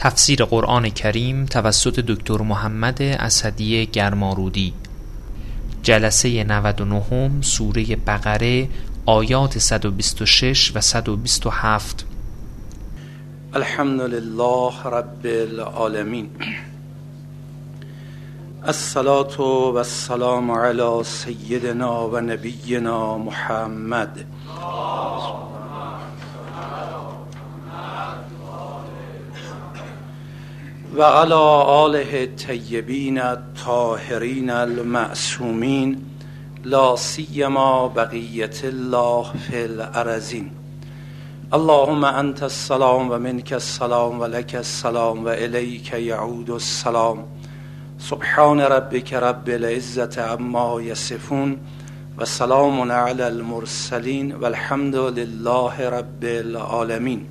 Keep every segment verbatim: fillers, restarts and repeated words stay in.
تفسیر قرآن کریم توسط دکتر محمد اسدی گرمارودی. جلسه نود و نه سوره بقره آیات صد و بیست و شش و صد و بیست و هفت. الحمد لله رب العالمین، الصلاة و السلام علی سیدنا و نبینا محمد و علی آله الطیبین الطاهرین المعصومین، لا سیما بقیت الله فی الارضین. اللهم انت السلام و منک السلام و لک السلام و الیک یعود السلام. سبحان ربک رب العزة عما یصفون و سلام علی المرسلین و الحمد لله رب العالمین.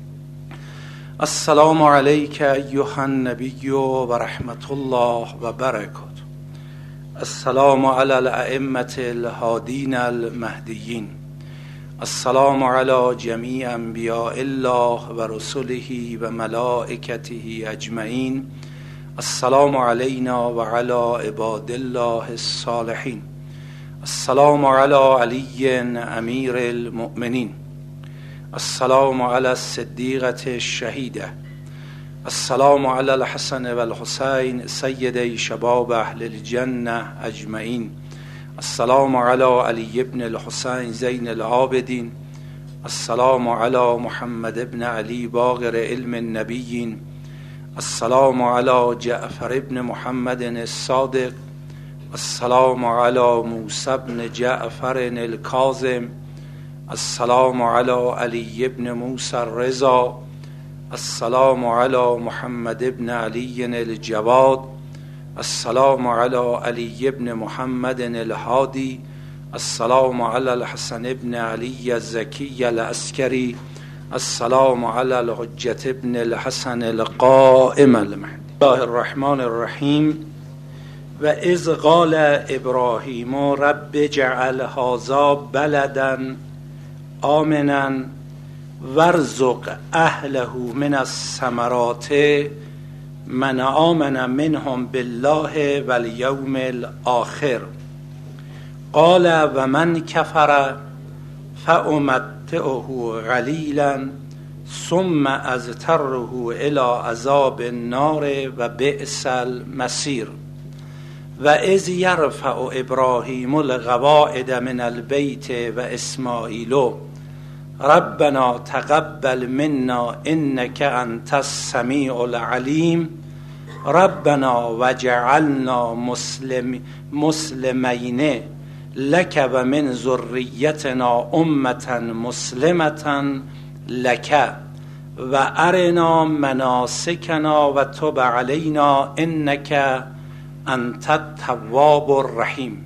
السلام علیک ایها النبی و رحمت الله و برکاته. السلام علی الائمة الهادین المهدیین. السلام علی جمیع انبیاء الله و رسله و ملائکته اجمعین. السلام علینا و علی عباد الله الصالحین. السلام علی علی امیر المؤمنین. السلام علی الصدیقة الشهیده. السلام علی الحسن و الحسین سیدی شباب اهل الجنه اجمعین. السلام علی علی ابن الحسین زین العابدین. السلام علی محمد ابن علی باقر علم النبیین. السلام علی جعفر ابن محمد الصادق. السلام علی موسی ابن جعفر الکاظم. السلام علی علی ابن موسی الرضا. السلام علی محمد ابن علی الجواد. السلام علی علی ابن محمد الهادی. السلام علی الحسن ابن علی الزکی العسکری. السلام علی الحجة ابن الحسن القائم المهدی. الله الرحمن الرحیم. و اذ قال ابراهیم رب اجعل هذا بلدا آمنا وارزق اهله من الثمرات من آمن منهم بالله والیوم الاخر. قال و من کفر فامتعه قلیلا ثم اضطره الی عذاب النار و بئس المصیر. و اذ یرفع ابراهیم القواعد من البیت و اسماعیل ربنا تقبل منا انک انت السمیع العلیم ربنا وجعلنا مسلم مسلمین لک و من ذریتنا امة مسلمة لک و ارنا مناسکنا و تب علینا انک انت التواب الرحیم.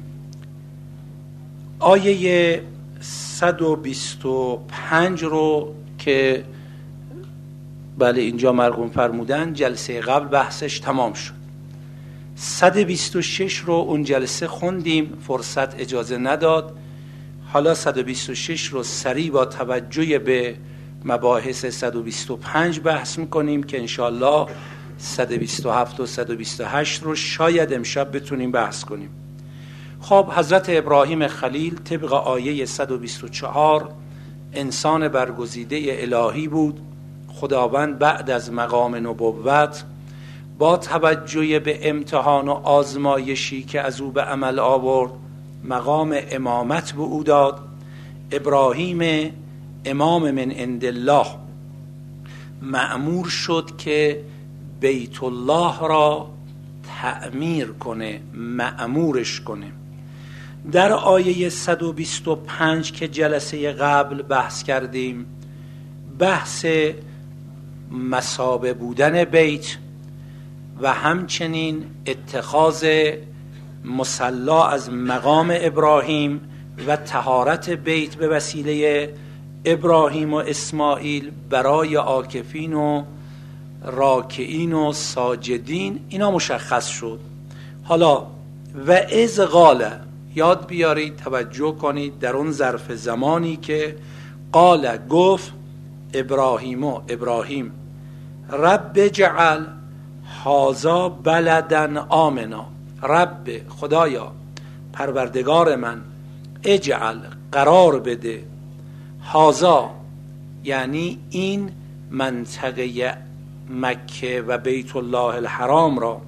آیه صد و بیست و پنج رو که بله اینجا مرقوم فرمودن جلسه قبل بحثش تمام شد. صد و بیست و شش رو اون جلسه خوندیم، فرصت اجازه نداد. حالا صد و بیست و شش رو سریع با توجه به مباحث صد و بیست و پنج بحث میکنیم که انشاءالله صد و بیست و هفت و صد و بیست و هشت رو شاید امشب بتونیم بحث کنیم. خب حضرت ابراهیم خلیل طبق آیه صد و بیست و چهار انسان برگزیده الهی بود. خداوند بعد از مقام نبوت با توجه به امتحان و آزمایشی که از او به عمل آورد مقام امامت به او داد. ابراهیم امام من عند الله مأمور شد که بیت الله را تعمیر کنه، مأمورش کنه. در آیه صد و بیست و پنج که جلسه قبل بحث کردیم، بحث مثابه بودن بیت و همچنین اتخاذ مصلا از مقام ابراهیم و طهارت بیت به وسیله ابراهیم و اسماعیل برای عاکفین و راکعین و ساجدین، اینا مشخص شد. حالا و اذ قال، یاد بیارید، توجه کنید در اون ظرف زمانی که قال گفت ابراهیم و ابراهیم رب اجعل هذا بلدا آمنا، رب خدایا پروردگار من، اجعل قرار بده، هذا یعنی این منطقه مکه و بیت الله الحرام را،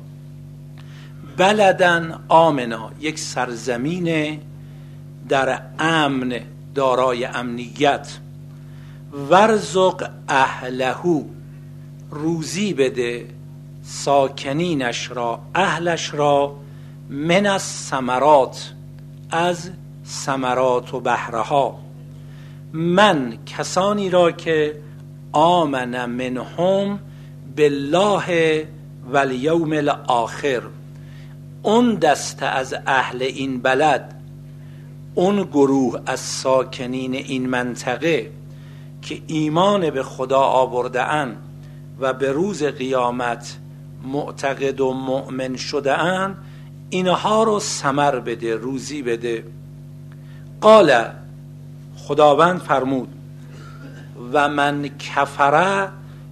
بلدن آمنا یک سرزمین در امن دارای امنیت، ورزق اهلهو روزی بده ساکنینش را اهلش را، من الثمرات از ثمرات و بهره‌ها، من کسانی را که آمن منهم بالله و الیوم الاخر، اون دسته از اهل این بلد، اون گروه از ساکنین این منطقه که ایمان به خدا آورده اند و به روز قیامت معتقد و مؤمن شده اند، اینها رو ثمر بده، روزی بده. قال خداوند فرمود و من کفر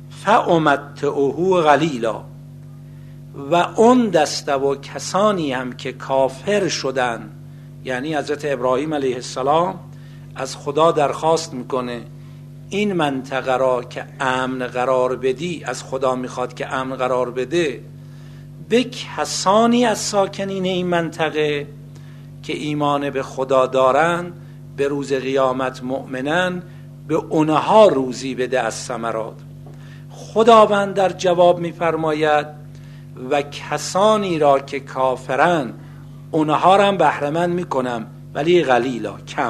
فامتعه قلیلا، و اون دسته و کسانی هم که کافر شدن، یعنی حضرت ابراهیم علیه السلام از خدا درخواست میکنه این منطقه را که امن قرار بدی، از خدا میخواد که امن قرار بده به کسانی از ساکنین این منطقه که ایمان به خدا دارن، به روز قیامت مؤمنن، به اونها روزی بده از ثمرات. خداوند در جواب میفرماید و کسانی را که کافرن اونها را هم بهره‌مند میکنم، ولی قلیلا، کم.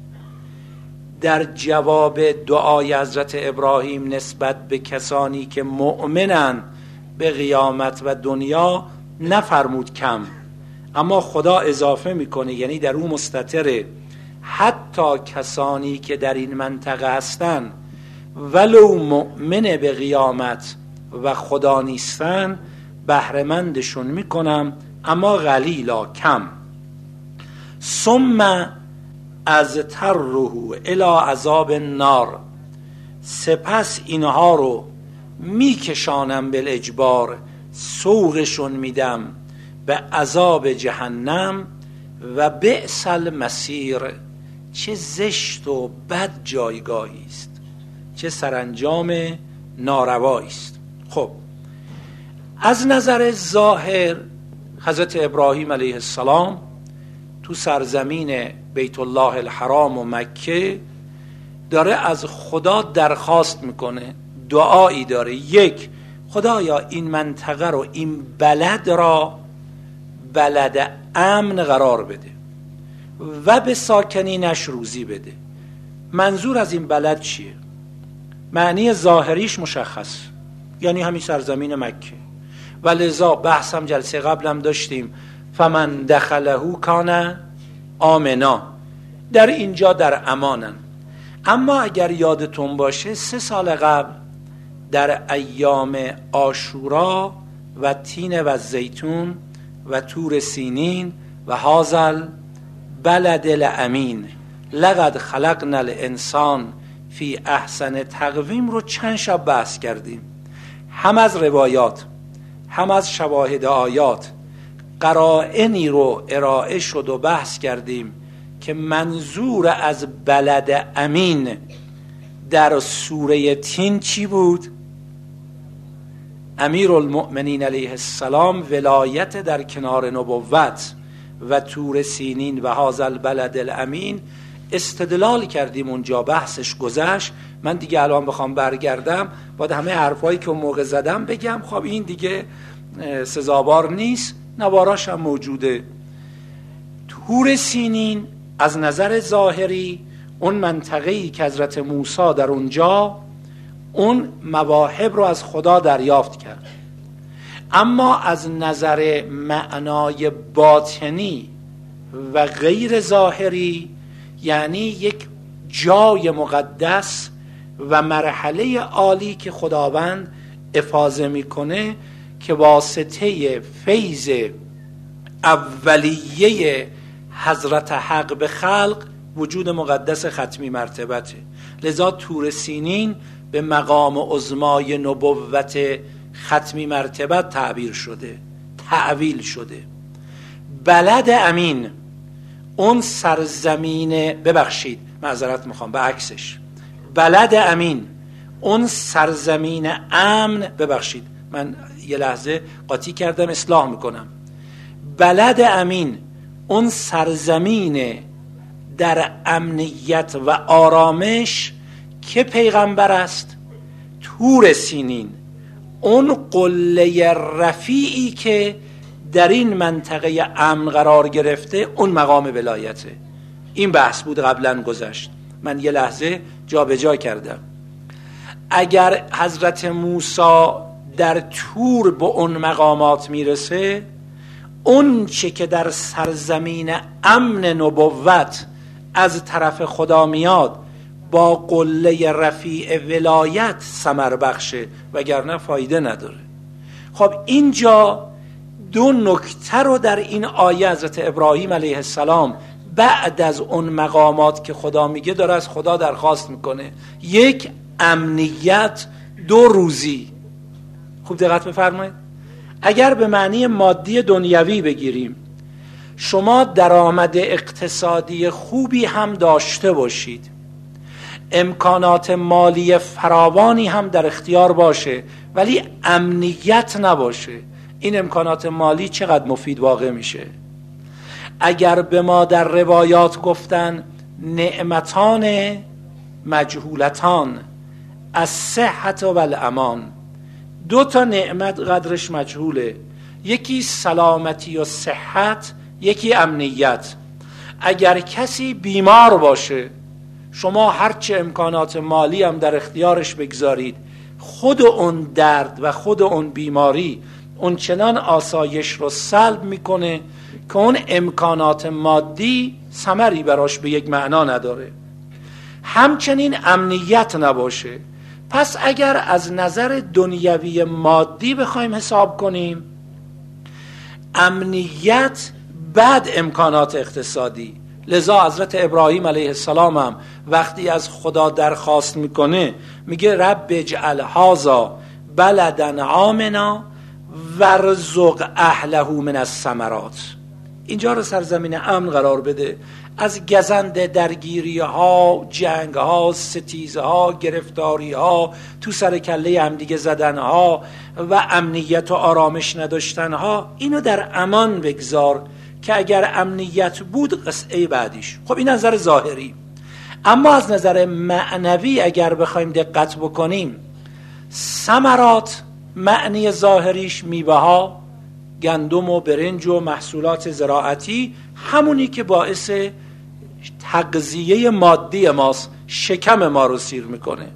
در جواب دعای حضرت ابراهیم نسبت به کسانی که مؤمنن به قیامت و دنیا نفرمود کم، اما خدا اضافه میکنه، یعنی در اون مستتره حتی کسانی که در این منطقه هستن ولو مؤمن به قیامت و خدا نیستن بهره‌مندشون میکنم، اما قلیلا، کم. ثم از تره الی عذاب النار، سپس اینها رو میکشانم بالاجبار، سوقشون میدم به عذاب جهنم، و بئس المصیر، چه زشت و بد جایگاهی است، چه سرانجام ناروایی است. خب از نظر ظاهر حضرت ابراهیم علیه السلام تو سرزمین بیت الله الحرام و مکه داره از خدا درخواست میکنه، دعایی داره. یک، خدایا این منطقه رو، این بلد را بلد امن قرار بده و به ساکنینش روزی بده. منظور از این بلد چیه؟ معنی ظاهریش مشخص، یعنی همین سرزمین مکه. و لذا بحثم جلسه قبلم داشتیم، فمن دخله کان آمنا، در اینجا در امانن. اما اگر یادتون باشه سه سال قبل در ایام عاشورا و تین و زیتون و تور سینین و هازل بلد الامین لقد خلقنا الانسان فی احسن تقویم رو چند شب بحث کردیم، هم از روایات هم از شواهد آیات قرائنی رو ارائه شد و بحث کردیم که منظور از بلد امین در سوره تین چی بود؟ امیرالمؤمنین علیه السلام ولایت در کنار نبوت، و تور سینین و هذا البلد الامین استدلال کردیم، اونجا بحثش گذشت. من دیگه الان بخوام برگردم باید همه حرفایی که اون موقع زدم بگم، خب این دیگه سزاوار نیست، نواراش هم موجوده. تور سینین از نظر ظاهری اون منطقه‌ای که حضرت موسی در اونجا اون مواهب رو از خدا دریافت کرد، اما از نظر معنای باطنی و غیر ظاهری، یعنی یک جای مقدس و مرحله عالی که خداوند افاضه میکنه که واسطه فیض اولیه حضرت حق به خلق وجود مقدس ختمی مرتبته. لذا تور سینین به مقام عظمای نبوت ختمی مرتبت تعبیر شده، تعویل شده. بلد امین، اون سرزمین، ببخشید معذرت میخوام به عکسش، بلد امین اون سرزمین امن، ببخشید من یه لحظه قاطی کردم، اصلاح میکنم. بلد امین اون سرزمین در امنیت و آرامش که پیغمبر است. طور سینین اون قله رفیعی که در این منطقه امن قرار گرفته، اون مقام ولایته. این بحث بود قبلا گذشت، من یه لحظه جا به جا کردم. اگر حضرت موسی در طور به اون مقامات میرسه، اون چه که در سرزمین امن نبوت از طرف خدا میاد با قله رفیع ولایت ثمر بخشه، وگرنه فایده نداره. خب اینجا دو نکته رو در این آیه حضرت ابراهیم علیه السلام بعد از اون مقامات که خدا میگه داره از خدا درخواست میکنه. یک، امنیت، دو، روزی. خوب دقت بفرمایید. اگر به معنی مادی دنیوی بگیریم، شما درآمد اقتصادی خوبی هم داشته باشید، امکانات مالی فراوانی هم در اختیار باشه، ولی امنیت نباشه، این امکانات مالی چقدر مفید واقع میشه؟ اگر به ما در روایات گفتن نعمتان مجهولتان از صحت و الامان، دو تا نعمت قدرش مجهوله، یکی سلامتی و صحت، یکی امنیت. اگر کسی بیمار باشه، شما هرچه امکانات مالی هم در اختیارش بگذارید، خود اون درد و خود اون بیماری اون چنان آسایش رو سلب میکنه که اون امکانات مادی ثمری براش به یک معنا نداره. همچنین امنیت نباشه. پس اگر از نظر دنیوی مادی بخوایم حساب کنیم، امنیت بعد امکانات اقتصادی. لذا حضرت ابراهیم علیه السلام هم وقتی از خدا درخواست میکنه میگه رب اجعل هذا بلدا آمنا وارزق اهله من الثمرات. اینجا رو سرزمین امن قرار بده، از گزند درگیری ها، جنگ ها، ستیزه ها، گرفتاری ها، تو سر کله هم دیگه زدن ها و امنیت و آرامش نداشتن ها، اینو در امان بگذار که اگر امنیت بود قصه بعدیش. خب این نظر ظاهری. اما از نظر معنوی اگر بخوایم دقت بکنیم، ثمرات معنی ظاهریش میوه ها، گندم و برنج و محصولات زراعتی، همونی که باعث تغذیه مادی ماست، شکم ما رو سیر میکنه.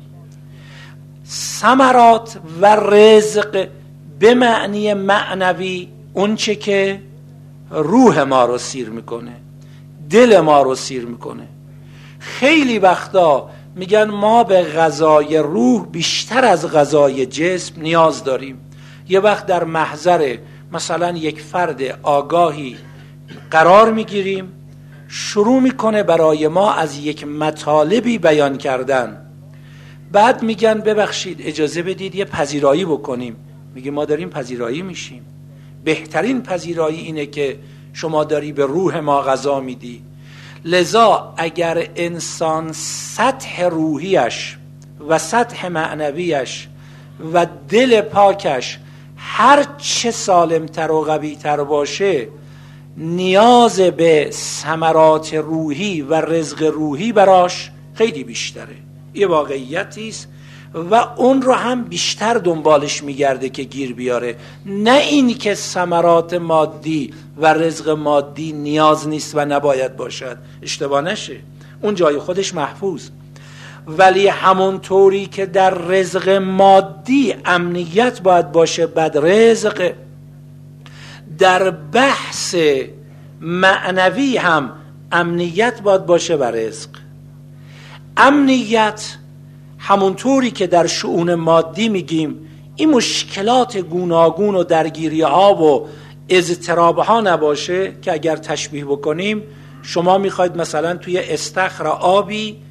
ثمرات و رزق به معنی معنوی اون چه که روح ما رو سیر میکنه، دل ما رو سیر میکنه. خیلی وقتا میگن ما به غذای روح بیشتر از غذای جسم نیاز داریم. یه وقت در محضر مثلا یک فرد آگاهی قرار میگیریم، شروع میکنه برای ما از یک مطالبی بیان کردن، بعد میگن ببخشید اجازه بدید یه پذیرایی بکنیم. میگه ما داریم پذیرایی میشیم. بهترین پذیرایی اینه که شما داری به روح ما غذا میدی. لذا اگر انسان سطح روحیش و سطح معنویش و دل پاکش هر چه سالمتر و قویتر باشه، نیاز به ثمرات روحی و رزق روحی براش خیلی بیشتره. یه واقعیتی است و اون رو هم بیشتر دنبالش میگرده که گیر بیاره، نه این که ثمرات مادی و رزق مادی نیاز نیست و نباید باشد. اشتباه نشه، اون جای خودش محفوظ، ولی همون طوری که در رزق مادی امنیت باید باشه، بعد رزق، در بحث معنوی هم امنیت باید باشه و رزق. امنیت همونطوری که در شؤون مادی میگیم این مشکلات گوناگون و درگیری ها و اضطراب ها نباشه که اگر تشبیه بکنیم، شما میخواید مثلا توی استخر آبی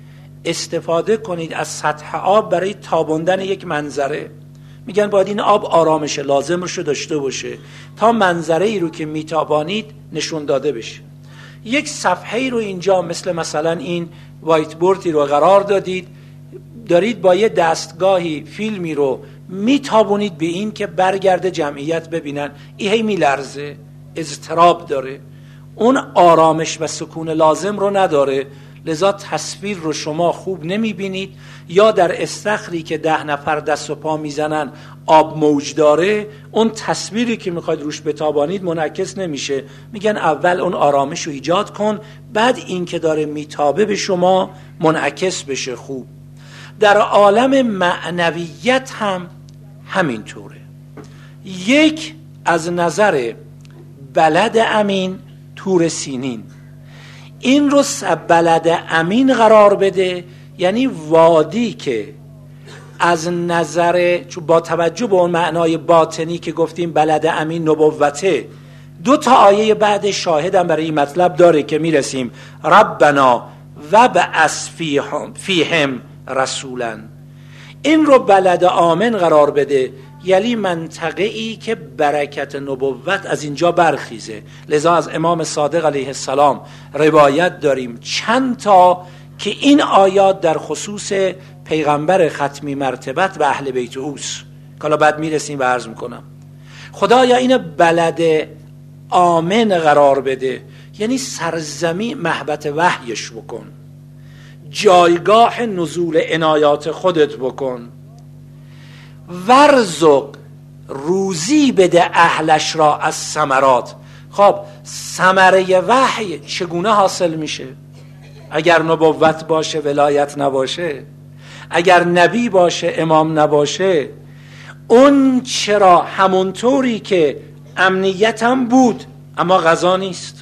استفاده کنید از سطح آب برای تاباندن یک منظره. میگن باید این آب آرامش لازمش رو داشته باشه تا منظره ای رو که میتابانید نشون داده بشه. یک صفحه ای رو اینجا مثل مثلا این وایت بوردی رو قرار دادید، دارید با یه دستگاهی فیلمی رو میتابونید به این که برگرده جمعیت ببینن، این هی میلرزه، اضطراب داره، اون آرامش و سکون لازم رو نداره، لذا تصویر رو شما خوب نمیبینید. یا در استخری که ده نفر دست و پا میزنن آب موج داره، اون تصویری که میخواید روش بتابانید منعکس نمیشه. میگن اول اون آرامش رو ایجاد کن، بعد این که داره میتابه به شما منعکس بشه خوب. در عالم معنویت هم همینطوره. یک، از نظر بلد امین طور سینین، این رو بلد امین قرار بده، یعنی وادی که از نظر، چون با توجه به اون معنای باطنی که گفتیم بلد امین نبوته، دو تا آیه بعد شاهدم برای این مطلب داره که میرسیم ربنا و بعث فیهم, فیهم رسولا. این رو بلد آمن قرار بده، یعنی منطقه ای که برکت نبوت از اینجا برخیزه. لذا از امام صادق علیه السلام روایت داریم چند تا که این آیات در خصوص پیغمبر ختمی مرتبت و اهل بیت اوست، که حالا بعد میرسیم و عرض میکنم. خدایا این بلد آمن قرار بده، یعنی سرزمین محبت وحیش بکن، جایگاه نزول عنایات خودت بکن، ورزق روزی بده اهلش را از ثمرات. خب ثمره وحی چگونه حاصل میشه؟ اگر نبوت باشه ولایت نباشه، اگر نبی باشه امام نباشه، اون چرا همونطوری که امنیت هم بود اما غذا نیست،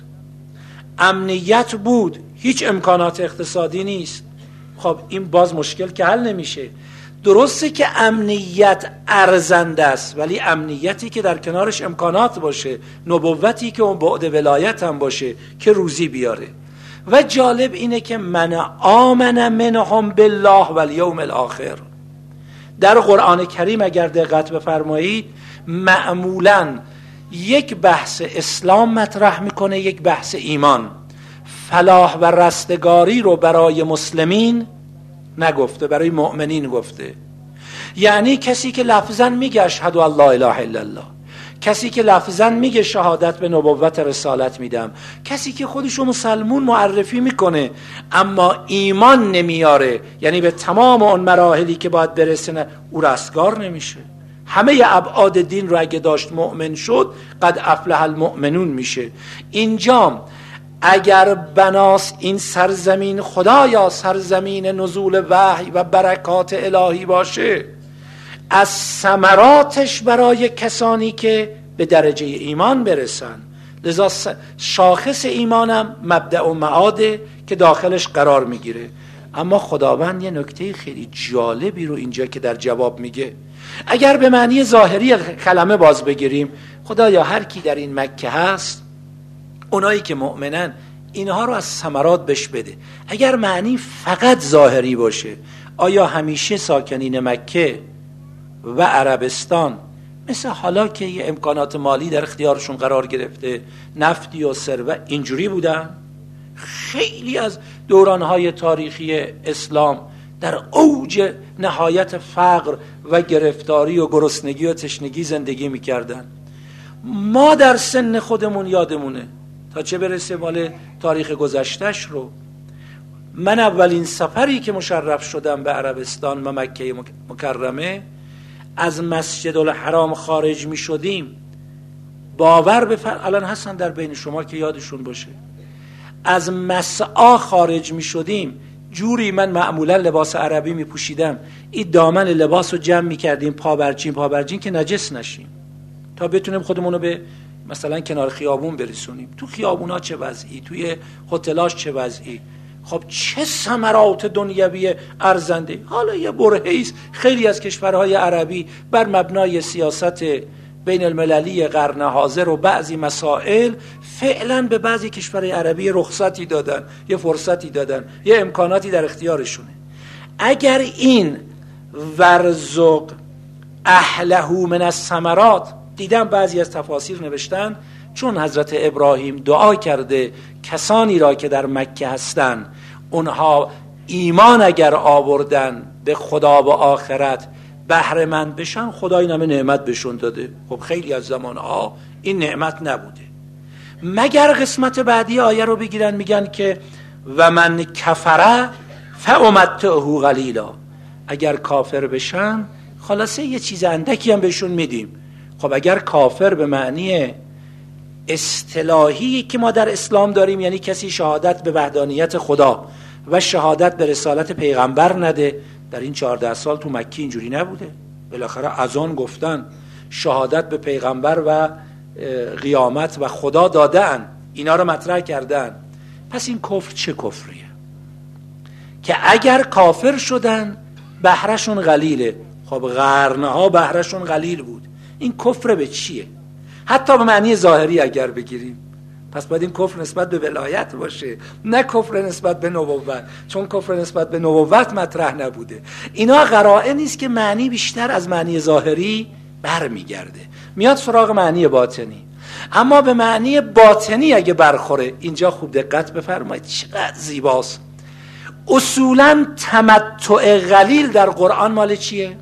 امنیت بود هیچ امکانات اقتصادی نیست، خب این باز مشکل که حل نمیشه. درسته که امنیت ارزنده است، ولی امنیتی که در کنارش امکانات باشه، نبوتی که اون بعد ولایت هم باشه که روزی بیاره. و جالب اینه که من آمن منهم بالله و الیوم الاخر، در قرآن کریم اگر دقت بفرمایید معمولاً یک بحث اسلام مطرح میکنه، یک بحث ایمان. فلاح و رستگاری رو برای مسلمین نگفته، برای مؤمنین گفته. یعنی کسی که لفظاً میگه اشهد ان لا اله الا الله، کسی که لفظاً میگه شهادت به نبوت رسالت میدم، کسی که خودشو مسلمون معرفی میکنه اما ایمان نمیاره، یعنی به تمام اون مراحلی که باید برسه او رستگار نمیشه. همه ابعاد دین رو اگه داشت مؤمن شد قد افلح المؤمنون میشه. اینجا اگر بناس این سرزمین خدایا سرزمین نزول وحی و برکات الهی باشه، از ثمراتش برای کسانی که به درجه ایمان برسن. لذا شاخص ایمانم مبدأ و معاده که داخلش قرار میگیره. اما خداوند یه نکته خیلی جالبی رو اینجا که در جواب میگه، اگر به معنی ظاهری کلمه باز بگیریم، خدایا هر کی در این مکه هست، اونایی که مؤمنن اینها رو از ثمرات بش بده. اگر معنی فقط ظاهری باشه، آیا همیشه ساکنین مکه و عربستان مثل حالا که یه امکانات مالی در اختیارشون قرار گرفته، نفتی و ثروت اینجوری بودن؟ خیلی از دورانهای تاریخی اسلام در اوج نهایت فقر و گرفتاری و گرسنگی و تشنگی زندگی میکردن. ما در سن خودمون یادمونه، تا چه برسه مال تاریخ گذشتش رو. من اولین سفری که مشرف شدم به عربستان و مکه مکرمه، از مسجد الحرام خارج می شدیم، باور بفرمایید الان هستن در بین شما که یادشون باشه، از مسعی خارج می شدیم جوری من معمولا لباس عربی می پوشیدم، این دامن لباس رو جمع می کردیم پابرچین پابرچین که نجس نشیم، تا بتونیم خودمونو به مثلا کنار خیابون برسونیم. تو خیابونا چه وضعی، توی هتلاش چه وضعی. خب چه ثمرات دنیوی ارزنده. حالا یه برهه‌ای است خیلی از کشورهای عربی بر مبنای سیاست بین المللی قرن حاضر و بعضی مسائل فعلا به بعضی کشورهای عربی رخصتی دادن، یه فرصتی دادن، یه امکاناتی در اختیارشونه. اگر این ورزق اهله من الثمرات، دیدم بعضی از تفاسیر نوشتن چون حضرت ابراهیم دعا کرده کسانی را که در مکه هستن اونها ایمان اگر آوردن به خدا و آخرت بهره مند بشن، خدا این همه نعمت بهشون داده. خب خیلی از زمانها این نعمت نبوده، مگر قسمت بعدی آیه رو بگیرن میگن که و من کفره فامتعه قلیلا، اگر کافر بشن خلاصه یه چیز اندکی هم بهشون میدیم. خب اگر کافر به معنی اصطلاحی که ما در اسلام داریم، یعنی کسی شهادت به وحدانیت خدا و شهادت به رسالت پیغمبر نده، در این چهارده سال تو مکی اینجوری نبوده. بالاخره از آن گفتن شهادت به پیغمبر و قیامت و خدا دادن، اینا رو مطرح کردن. پس این کفر چه کفریه که اگر کافر شدن بهرهشون قلیله؟ خب قرنها بهرهشون قلیل بود، این کفر به چیه؟ حتی به معنی ظاهری اگر بگیریم، پس باید این کفر نسبت به ولایت باشه، نه کفر نسبت به نبوت، چون کفر نسبت به نبوت مطرح نبوده. اینا قرائن نیست که معنی بیشتر از معنی ظاهری برمیگرده، میاد سراغ معنی باطنی. اما به معنی باطنی اگه برخوره، اینجا خوب دقت بفرمایید چقدر زیباست. اصولا تمتع قلیل در قرآن مال چیه؟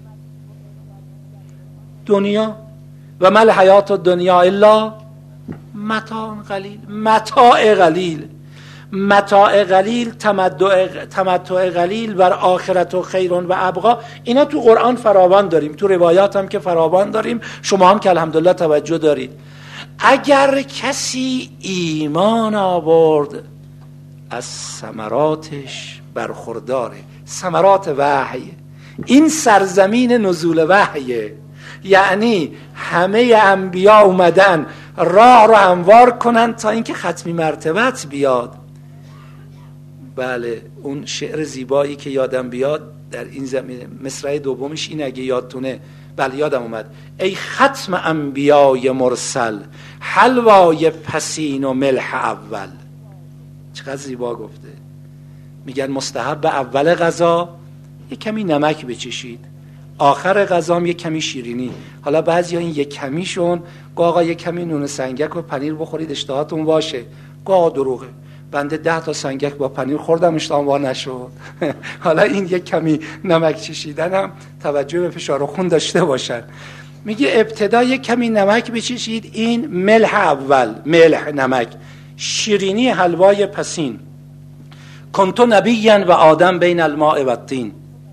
دنیا. و مل حیات الدنیا الا متاع قلیل. متاع قلیل، متاع قلیل، تمتع تمتع قلیل بر آخرت و خیرون و ابقا، اینا تو قرآن فراوان داریم، تو روایات هم که فراوان داریم، شما هم که الحمدلله توجه دارید. اگر کسی ایمان آورد از ثمراتش برخورداره. ثمرات وحی، این سرزمین نزول وحیه، یعنی همه انبیا اومدن راه رو هموار کنن تا اینکه ختمی مرتبت بیاد. بله اون شعر زیبایی که یادم بیاد در این زمینه، مصرع دومش این اگه یادتونه، بله یادم اومد. ای ختم انبیای مرسل، حلوای پسین و ملح اول. چقدر زیبا گفته. میگن مستحب اول غذا یک کمی نمک بچشید، آخر غذام یک کمی شیرینی. حالا بعضی ها این یک کمیشون گاهی یک کمی نون سنگک و پنیر بخورید اشتهاتون باشه، گاه دروغه. بنده ده تا سنگک با پنیر خوردم اشتهام وا نشد. حالا این یک کمی نمک چشیدنم توجه به فشار خون داشته باشن. میگه ابتدا یک کمی نمک بچشید، این ملح اول، ملح نمک، شیرینی حلوای پسین. کنتو نبیًا و آدم بین الماء و الطین.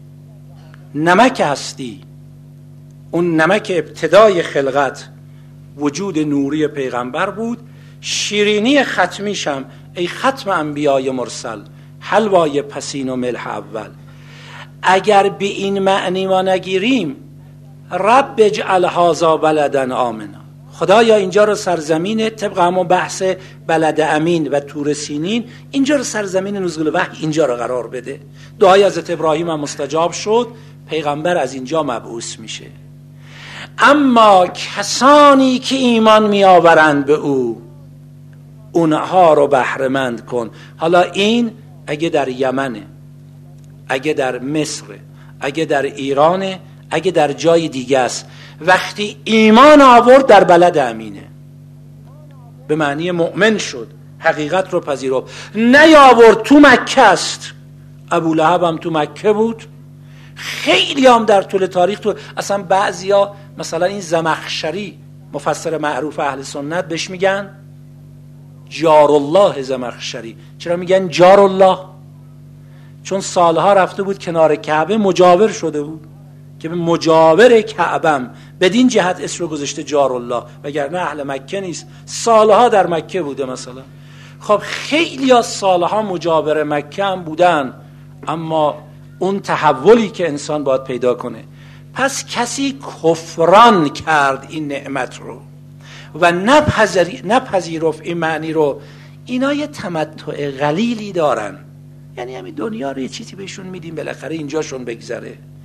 نمک هستی، اون نمک ابتدای خلقت وجود نوری پیغمبر بود. شیرینی ختمیشم ای ختم انبیای مرسل، حلوای پسین و ملح اول. اگر به این معنی ما نگیریم، رب اجعل هذا بلدا آمنا، خدایا اینجا رو سرزمین، طبق همون بحث بلد امین و طور سینین، اینجا رو سرزمین نزول وحی اینجا رو قرار بده. دعای حضرت ابراهیم هم مستجاب شد، پیغمبر از اینجا مبعوث میشه. اما کسانی که ایمان میآورند به او، اونها رو بهره مند کن. حالا این اگه در یمنه، اگه در مصره، اگه در ایرانه، اگه در جای دیگه است، وقتی ایمان آورد در بلد امینه، به معنی مؤمن شد، حقیقت رو پذیرفت. نیاورد تو مکه است. ابو لهب هم تو مکه بود، خیلی هم در طول تاریخ تو، اصلا بعضیا مثلا این زمخشری مفسر معروف اهل سنت بهش میگن جار الله زمخشری. چرا میگن جار الله؟ چون سالها رفته بود کنار کعبه، مجاور شده بود که به مجاور کعبم بدین جهت اسم رو گذاشته جار الله، وگرنه اهل مکه نیست، سالها در مکه بوده مثلا. خب خیلی از سالها مجاور مکه هم بودن، اما اون تحولی که انسان باید پیدا کنه. پس کسی کفران کرد این نعمت رو و نپذیرفت این معنی رو، اینا یه تمتع قلیلی دارن، یعنی همین دنیا رو یه چیزی بهشون میدیم بالاخره اینجاشون بگذره.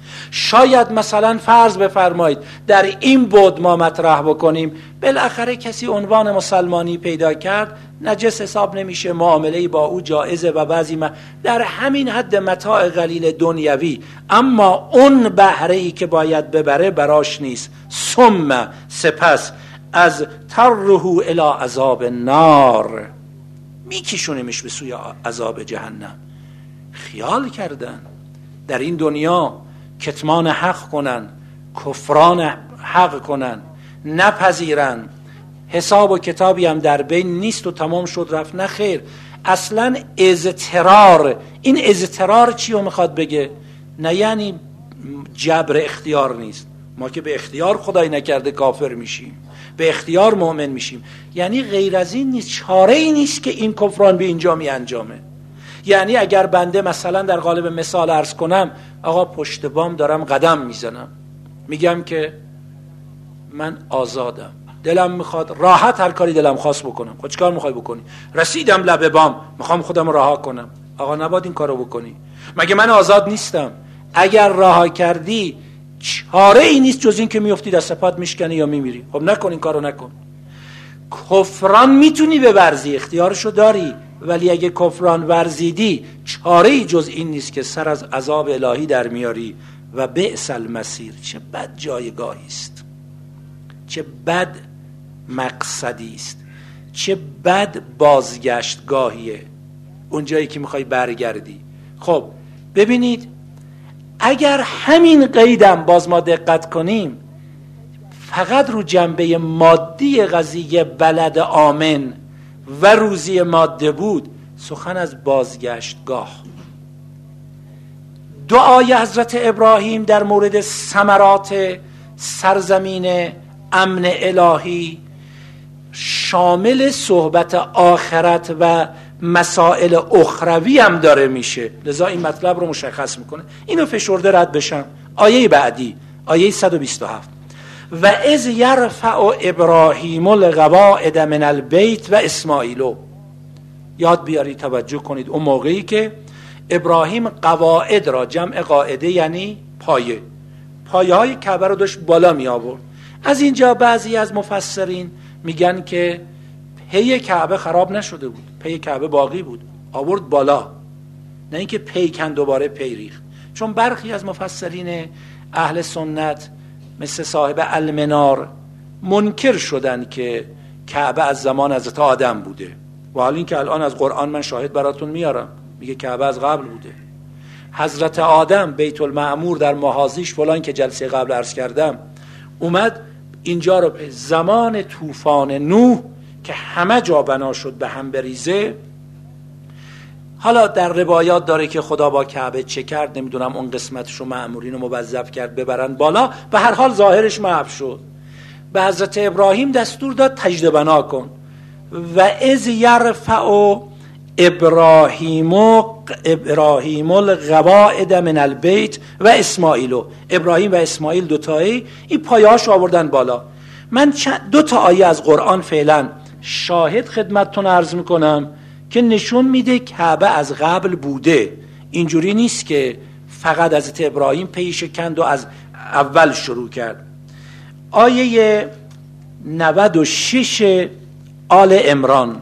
شاید مثلا فرض بفرمایید در این بود ما مطرح بکنیم، بالاخره کسی عنوان مسلمانی پیدا کرد، نجس حساب نمیشه، معامله با او جایزه و بعضی ما در همین حد متاع قلیل دنیوی، اما اون بهره‌ای که باید ببره براش نیست. ثم سپس از تره الی عذاب النار، میکشونیمش به سوی عذاب جهنم. خیال کردن در این دنیا کتمان حق کنن، کفران حق کنن، نپذیرن، حساب و کتابی هم در بین نیست و تمام شد رفت. نه خیر، اصلا اضطرار. این اضطرار چی رو میخواد بگه؟ نه یعنی جبر اختیار نیست، ما که به اختیار خدای نکرده کافر میشیم، به اختیار مؤمن میشیم، یعنی غیر از این نیست، چاره ای نیست که این کفران به اینجا می انجامه. یعنی اگر بنده مثلا در قالب مثال عرض کنم، آقا پشت بام دارم قدم میزنم، میگم که من آزادم، دلم میخواد راحت هر کاری دلم خواست بکنم. خود چیکار میخوای بکنی؟ رسیدم لب بام، میخوام خودم رها کنم. آقا نباید این کارو بکنی، مگه من آزاد نیستم؟ اگر رها کردی چاره ای نیست جز این که میفتی دست پات میشکنی یا میمیری. خب نکن، این کارو نکن. کفران میتونی بورزی، اختیارشو داری، ولی اگه کفران ورزیدی چاره ای جز این نیست که سر از عذاب الهی در میاری. و بئس المصیر، چه بد جایگاهی است، چه بد مقصدی است، چه بد بازگشتگاهیه اون جایی که میخوای برگردی. خب ببینید، اگر همین قیدم باز ما دقت کنیم، فقط رو جنبه مادی قضیه بلد آمن و روزی ماده بود، سخن از بازگشتگاه. دعای حضرت ابراهیم در مورد ثمرات سرزمین امن الهی شامل صحبت آخرت و مسائل اخروی هم داره میشه، لذا این مطلب رو مشخص میکنه. اینو فشرده رد بشم. آیه بعدی، آیه صد و بیست و هفت، و اذ یرفع ابراهیم القواعد من البیت و اسماعیلو. یاد بیاری، توجه کنید، اون موقعی که ابراهیم قواعد را، جمع قاعده یعنی پایه، پایه های کعبه رو داشت بالا می آورد. از اینجا بعضی از مفسرین میگن که پی کعبه خراب نشده بود، پی کعبه باقی بود، آورد بالا، نه اینکه پیکن دوباره پی ریخت. چون برخی از مفسرین اهل سنت مثل صاحب المنار منکر شدن که کعبه از زمان حضرت آدم بوده، و حال این که الان از قرآن من شاهد براتون میارم، میگه کعبه از قبل بوده. حضرت آدم بیت المعمور در محاذیش فلان که جلسه قبل عرض کردم اومد اینجا رو به زمان طوفان نوح که همه جا بنا شد به هم بریزه. حالا در روایات داره که خدا با کعبه چه کرد، نمیدونم اون قسمتش رو مأمورین رو موظف کرد ببرن بالا، به هر حال ظاهرش محو شد. به حضرت ابراهیم دستور داد تجدید بنا کن. و اذ یرفع ابراهیم ابراهیم القواعد من البیت و اسماعیلو، ابراهیم و اسماعیل دوتایی این پایه‌هاش آوردن بالا. من دو تا آیه از قرآن فعلا شاهد خدمتتون عرض میکنم که نشون میده کعبه از قبل بوده، اینجوری نیست که فقط حضرت ابراهیم پیش کند و از اول شروع کرد. آیه نود و شش آل عمران،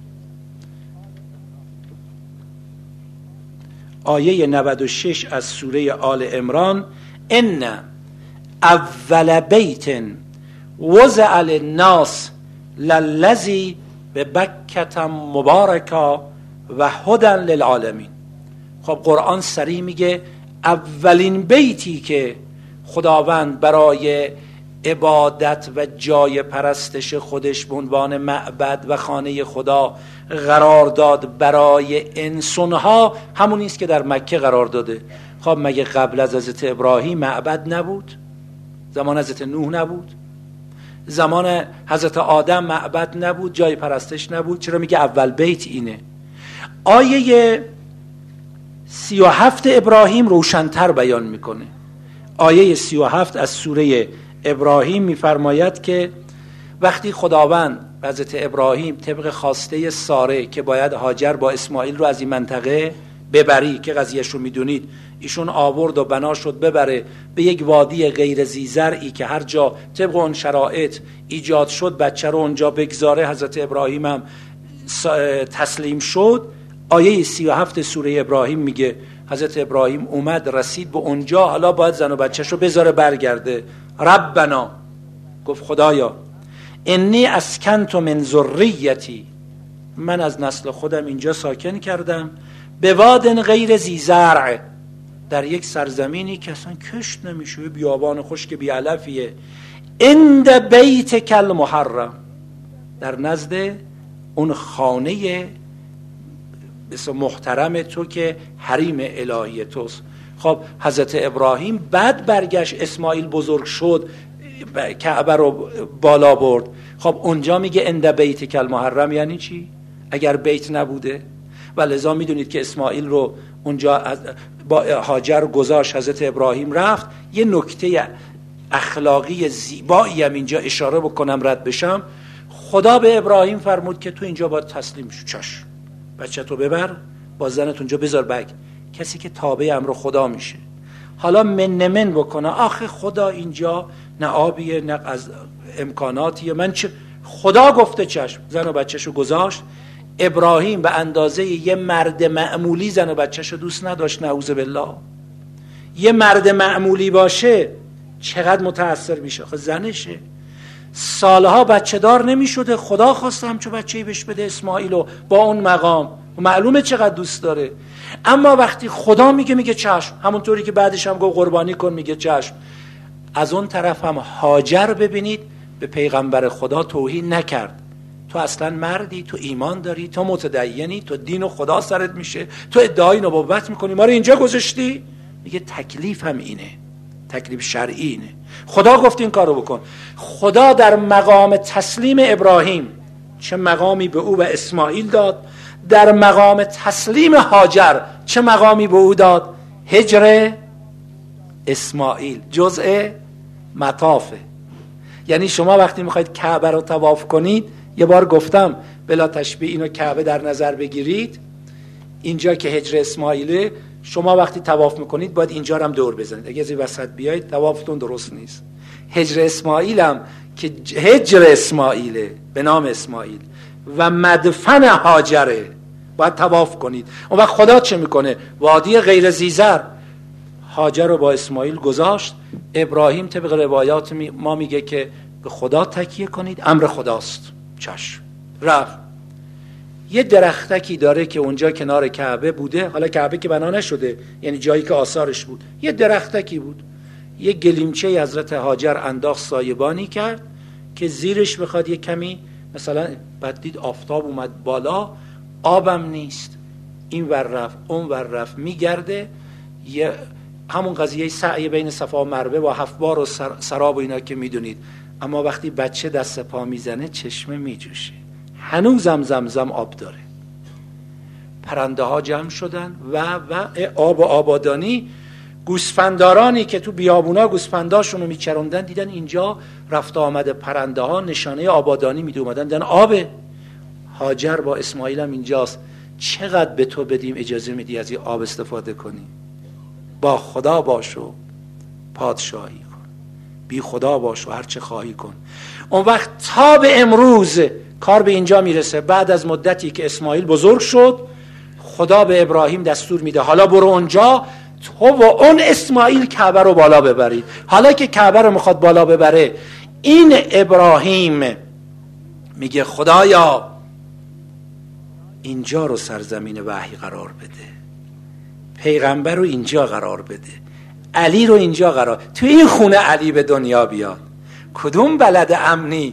آیه نود و شش از سوره آل عمران، ان اول بیت وضع للناس للذی ببکة مبارکا و هدی للعالمین. خب قرآن صریح میگه اولین بیتی که خداوند برای عبادت و جای پرستش خودش به عنوان معبد و خانه خدا قرار داد برای انسانها همون است که در مکه قرار داده. خب مگه قبل از حضرت ابراهیم معبد نبود؟ زمان حضرت نوح نبود؟ زمان حضرت آدم معبد نبود؟ جای پرستش نبود؟ چرا میگه اول بیت اینه؟ آیه سی و هفت ابراهیم روشن‌تر بیان میکنه. آیه سی و هفت از سوره ابراهیم میفرماید که وقتی خداوند حضرت ابراهیم طبق خواسته ساره که باید هاجر با اسماعیل رو از این منطقه ببری که قضیهش رو میدونید، ایشون آورد و بنا شد ببره به یک وادی غیر زیزرعی که هر جا طبق اون شرایط ایجاد شد بچه رو اونجا بگذاره. حضرت ابراهیم هم تسلیم شد. آیه سی و هفت سوره ابراهیم میگه حضرت ابراهیم اومد رسید به اونجا، حالا باید زن و بچهش رو بذاره برگرده. ربنا، گفت خدایا، انی اسکنت من ذریتی، من از نسل خودم اینجا ساکن کردم، به وادن غیر ذی زرع، در یک سرزمینی که اصلا کشت نمیشه، بیابان خشک بی علفیه، عند بیتک المحرم، در نزد اون خانه بس محترم تو که حریم الهی توست. خب حضرت ابراهیم بعد برگشت، اسماعیل بزرگ شد، کعبه رو بالا برد. خب اونجا میگه عند بیتک المحرم یعنی چی؟ اگر بیت نبوده؟ و لذا میدونید که اسماعیل رو اونجا با هاجر گذاشت، حضرت ابراهیم رفت. یه نکته اخلاقی زیبایی هم اینجا اشاره بکنم رد بشم. خدا به ابراهیم فرمود که تو اینجا باید تسلیم شو، چش بچه تو ببر با زنت اونجا بذار بگ. کسی که تابع امر خدا میشه حالا من من بکنه، آخه خدا اینجا نه آبیه نه از امکاناتیه، من چه، خدا گفته چشم، زن و بچهشو گذاشت. ابراهیم به اندازه یه مرد معمولی زن و بچهشو دوست نداشت، نعوذ بالله. یه مرد معمولی باشه چقدر متاثر میشه، آخه زنشه، سالها بچه دار نمی شده، خدا خواسته همچو بچه‌ای بهش بده اسماعیلو با اون مقام، معلومه چقدر دوست داره. اما وقتی خدا میگه میگه چشم، همونطوری که بعدش هم گفت قربانی کن میگه چشم. از اون طرف هم هاجر ببینید به پیغمبر خدا توهین نکرد، تو اصلا مردی، تو ایمان داری، تو متدینی، تو دین و خدا سرت میشه، تو ادعای نبوت میکنی، ما رو اینجا گذاشتی. میگه تکلیف هم اینه، تکلیف شرعی اینه، خدا گفت این کارو بکن. خدا در مقام تسلیم ابراهیم چه مقامی به او و اسماعیل داد، در مقام تسلیم هاجر چه مقامی به او داد. هجر اسماعیل جزء مطافه. یعنی شما وقتی میخواید کعبه رو طواف کنید، یه بار گفتم بلا تشبیه اینو کعبه در نظر بگیرید، اینجا که هجر اسماعیله، شما وقتی طواف میکنید باید اینجا رو هم دور بزنید، اگه از این وسط بیایید طوافتون درست نیست. هجر اسماعیل هم که هجر اسماعیله به نام اسماعیل و مدفن هاجره، باید طواف کنید. اون وقت خدا چه میکنه؟ وادی غیر زیزر هاجر رو با اسماعیل گذاشت. ابراهیم طبق روایات ما میگه که به خدا تکیه کنید، امر خداست، چشم. رفت. یه درختکی داره که اونجا کنار کعبه بوده، حالا کعبه که بنا نشده، یعنی جایی که آثارش بود، یه درختکی بود. یه گلیمچه حضرت هاجر انداخت سایبانی کرد که زیرش بخواد یه کمی، مثلا بعد دید آفتاب اومد بالا، آبم نیست، این ور رفت اون ور رفت، میگرده. یه همون قضیه سعی بین صفا و مروه با هفت بار و سراب و اینا که میدونید. اما وقتی بچه دست پا میزنه چشمه میجوشه، هنوزم زمزم آب داره. پرنده ها جمع شدن و و آب و آبادانی. گوسفندارانی که تو بیابونا گوسفنداشون رو میچروندن دیدن اینجا رفت آمد پرنده ها نشانه آبادانی میده، اومدن دیدن آبه. هاجر با اسماعیل هم اینجاست، چقدر به تو بدیم اجازه میدی از این آب استفاده کنی؟ با خدا باشو پادشاهی کن، بی خدا باشو هر چه خواهی کن. اون وقت تا به امروز کار به اینجا میرسه. بعد از مدتی که اسماعیل بزرگ شد، خدا به ابراهیم دستور میده حالا برو اونجا، تو و اون اسماعیل کعبه رو بالا ببرید. حالا که کعبه رو میخواد بالا ببره، این ابراهیم میگه خدایا اینجا رو سرزمین وحی قرار بده، پیغمبر رو اینجا قرار بده، علی رو اینجا قرار، تو این خونه علی به دنیا بیاد. کدوم بلد امنی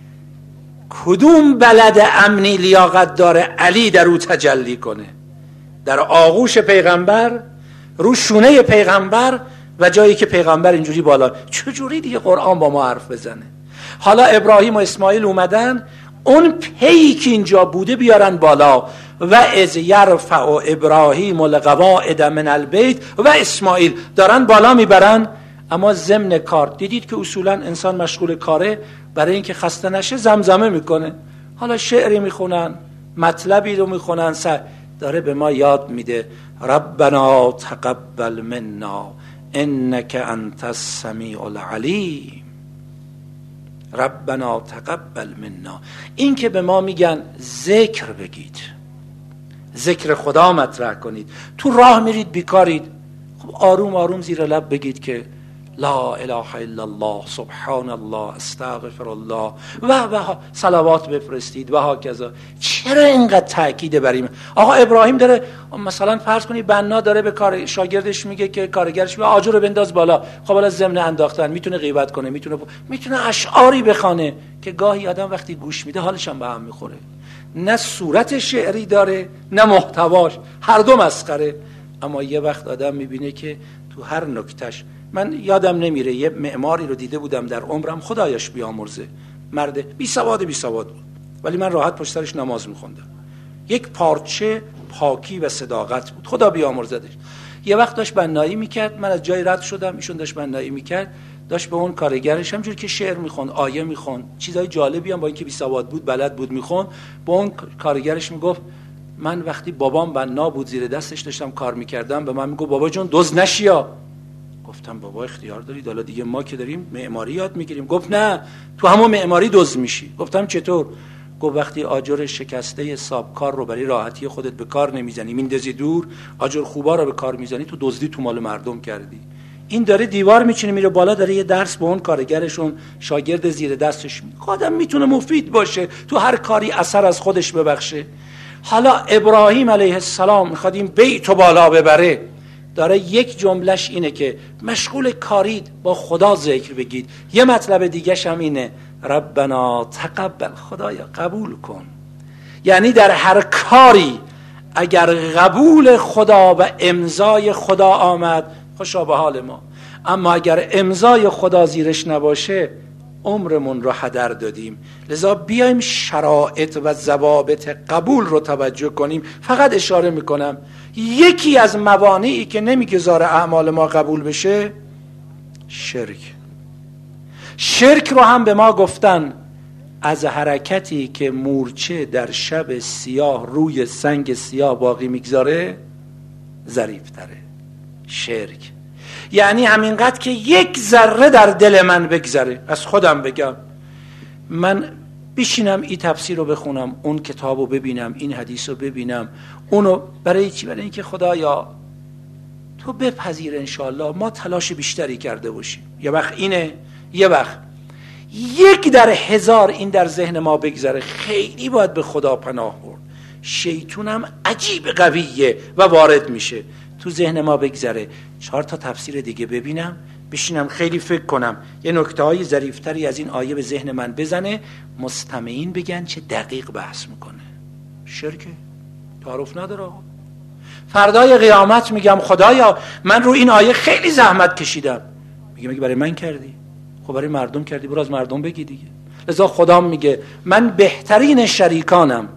کدوم بلد امنی لیاقت داره علی در او تجلی کنه؟ در آغوش پیغمبر، رو شونه پیغمبر و جایی که پیغمبر اینجوری بالا. چجوری دیگه قرآن با ما حرف بزنه؟ حالا ابراهیم و اسماعیل اومدن اون پیی که اینجا بوده بیارن بالا. و از یرفع ابراهیم القواعد من البیت و اسماعیل، دارن بالا میبرن. اما ضمن کار دیدید که اصولا انسان مشغول کاره، برای اینکه خسته نشه زمزمه میکنه، حالا شعری میخونن، مطلبی رو میخونن، داره به ما یاد میده ربنا تقبل منا انک انت السمیع العلیم. ربنا تقبل منا. این که به ما میگن ذکر بگید، ذکر خدا مطرح کنید، تو راه میرید بیکارید، خب آروم آروم زیر لب بگید که لا اله الا الله سبحان الله استغفر الله و و صلوات بفرستید و هاکذا. چرا اینقدر تاکید بر این؟ آقا ابراهیم داره مثلا فرض کنید بنا داره به کار شاگردش میگه که کارگرش میگه آجر رو بنداز بالا، خب حالا ضمن انداختن میتونه غیبت کنه، میتونه میتونه اشعاری بخونه که گاهی آدم وقتی گوش میده حالش هم به هم میخوره. نه صورت شعری داره نه محتواش، هر دو مسخره. اما یه وقت آدم میبینه که تو هر نکتهش، من یادم نمیره یه معماری رو دیده بودم در عمرم، خدایش بیامرزه، مرد بی سواد بی سواد بود ولی من راحت پشت سرش نماز میخوندم. یک پارچه پاکی و صداقت بود، خدا بیامرزدش. یه وقت داشت بنایی میکرد، من از جای رد شدم، ایشون داشت بنایی میکرد، داشت به اون کارگرش همجور که شعر میخوند، آیه میخوند، چیزای جالبی هم با اینکه بی سواد بود بلد بود میخوند، با اون کارگرش میگفت من وقتی بابام بنا بود زیر دستش داشتم کار میکردم، به من میگفت بابا جون دزد نشیا. گفتم بابا اختیار دارید، حالا دیگه ما که داریم معماری یاد میگیریم. گفت نه تو همون معماری دزد میشی. گفتم چطور؟ گفت وقتی آجر شکسته سابکار رو برای راحتی خودت به کار نمیزنی، میندازی دور، آجر خوبا رو به کار میزنی، تو دزدی تو مال مردم کردی. این داره دیوار میچینه میره بالا، داره یه درس به اون کارگرشون شاگرد زیر دستش میده. آدم میتونه مفید باشه، تو هر کاری اثر از خودش ببخشه. حالا ابراهیم علیه السلام میخواد این بیت رو بالا ببره، داره یک جملهش اینه که مشغول کارید، با خدا ذکر بگید. یه مطلب دیگهش هم اینه ربنا تقبل، خدایا قبول کن. یعنی در هر کاری اگر قبول خدا و امضای خدا آمد خوشا به حال ما، اما اگر امضای خدا زیرش نباشه عمرمون رو هدر دادیم. لذا بیایم شرایط و ضوابط قبول رو توجه کنیم. فقط اشاره میکنم یکی از موانعی که نمیگذاره اعمال ما قبول بشه شرک. شرک رو هم به ما گفتن از حرکتی که مورچه در شب سیاه روی سنگ سیاه باقی میگذاره ظریف تره. شرک یعنی همینقدر که یک ذره در دل من بگذره. از خودم بگم، من بشینم این تفسیر رو بخونم، اون کتاب رو ببینم، این حدیث رو ببینم، اونو برای چی؟ برای اینکه خدایا تو بپذیر انشاءالله ما تلاش بیشتری کرده باشیم. یه وقت اینه، یه وقت یک در هزار این در ذهن ما بگذره، خیلی باید به خدا پناه برد. شیطونم عجیب قویه و وارد میشه تو ذهن ما بگذره. چهار تا تفسیر دیگه ببینم، بشینم خیلی فکر کنم، یه نکته های ظریفتری از این آیه به ذهن من بزنه، مستمعین بگن چه دقیق بحث میکنه. شرکه تعارف نداره. فردای قیامت میگم خدایا من رو این آیه خیلی زحمت کشیدم. میگه میگه برای من کردی؟ خب برای مردم کردی، برو از مردم بگی دیگه. لذا خدا میگه من بهترین شریکانم.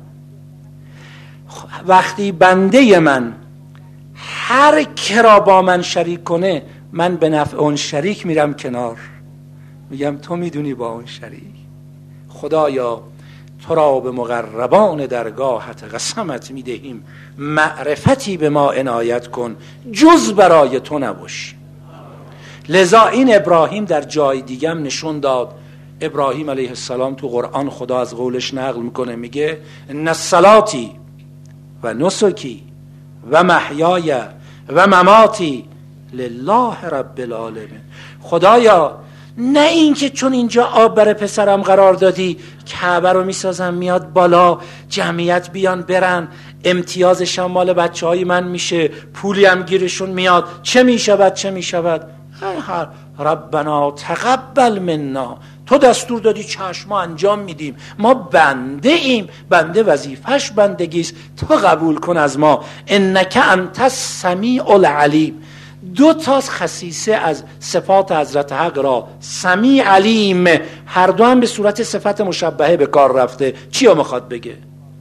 وقتی بنده من هر کی را با من شریک کنه، من به نفع اون شریک میرم کنار، میگم تو میدونی با اون شریک. خدایا تو را به مقربان درگاهت قسمت میدهیم، معرفتی به ما عنایت کن جز برای تو نباش. لذا این ابراهیم در جای دیگم نشون داد. ابراهیم علیه السلام تو قرآن خدا از قولش نقل میکنه، میگه ان صلاتی و نسکی و محیای و مماتی لله رب العالمین. خدایا نه این که چون اینجا آب بر پسرم قرار دادی کعبه رو میسازم میاد بالا، جمعیت بیان برن، امتیازش هم مال بچه های من میشه، پولی هم گیرشون میاد، چه میشود چه میشود. ربنا تقبل منا، تو دستور دادی چشم ما انجام میدیم، ما بنده ایم، بنده وظیفش بندگیست، تو قبول کن از ما. انک انت السمیع العلیم. دو تا خصیصه از صفات حضرت حق را، سمیع علیم، هر دو هم به صورت صفت مشبهه به کار رفته. چی رو میخواد بگه؟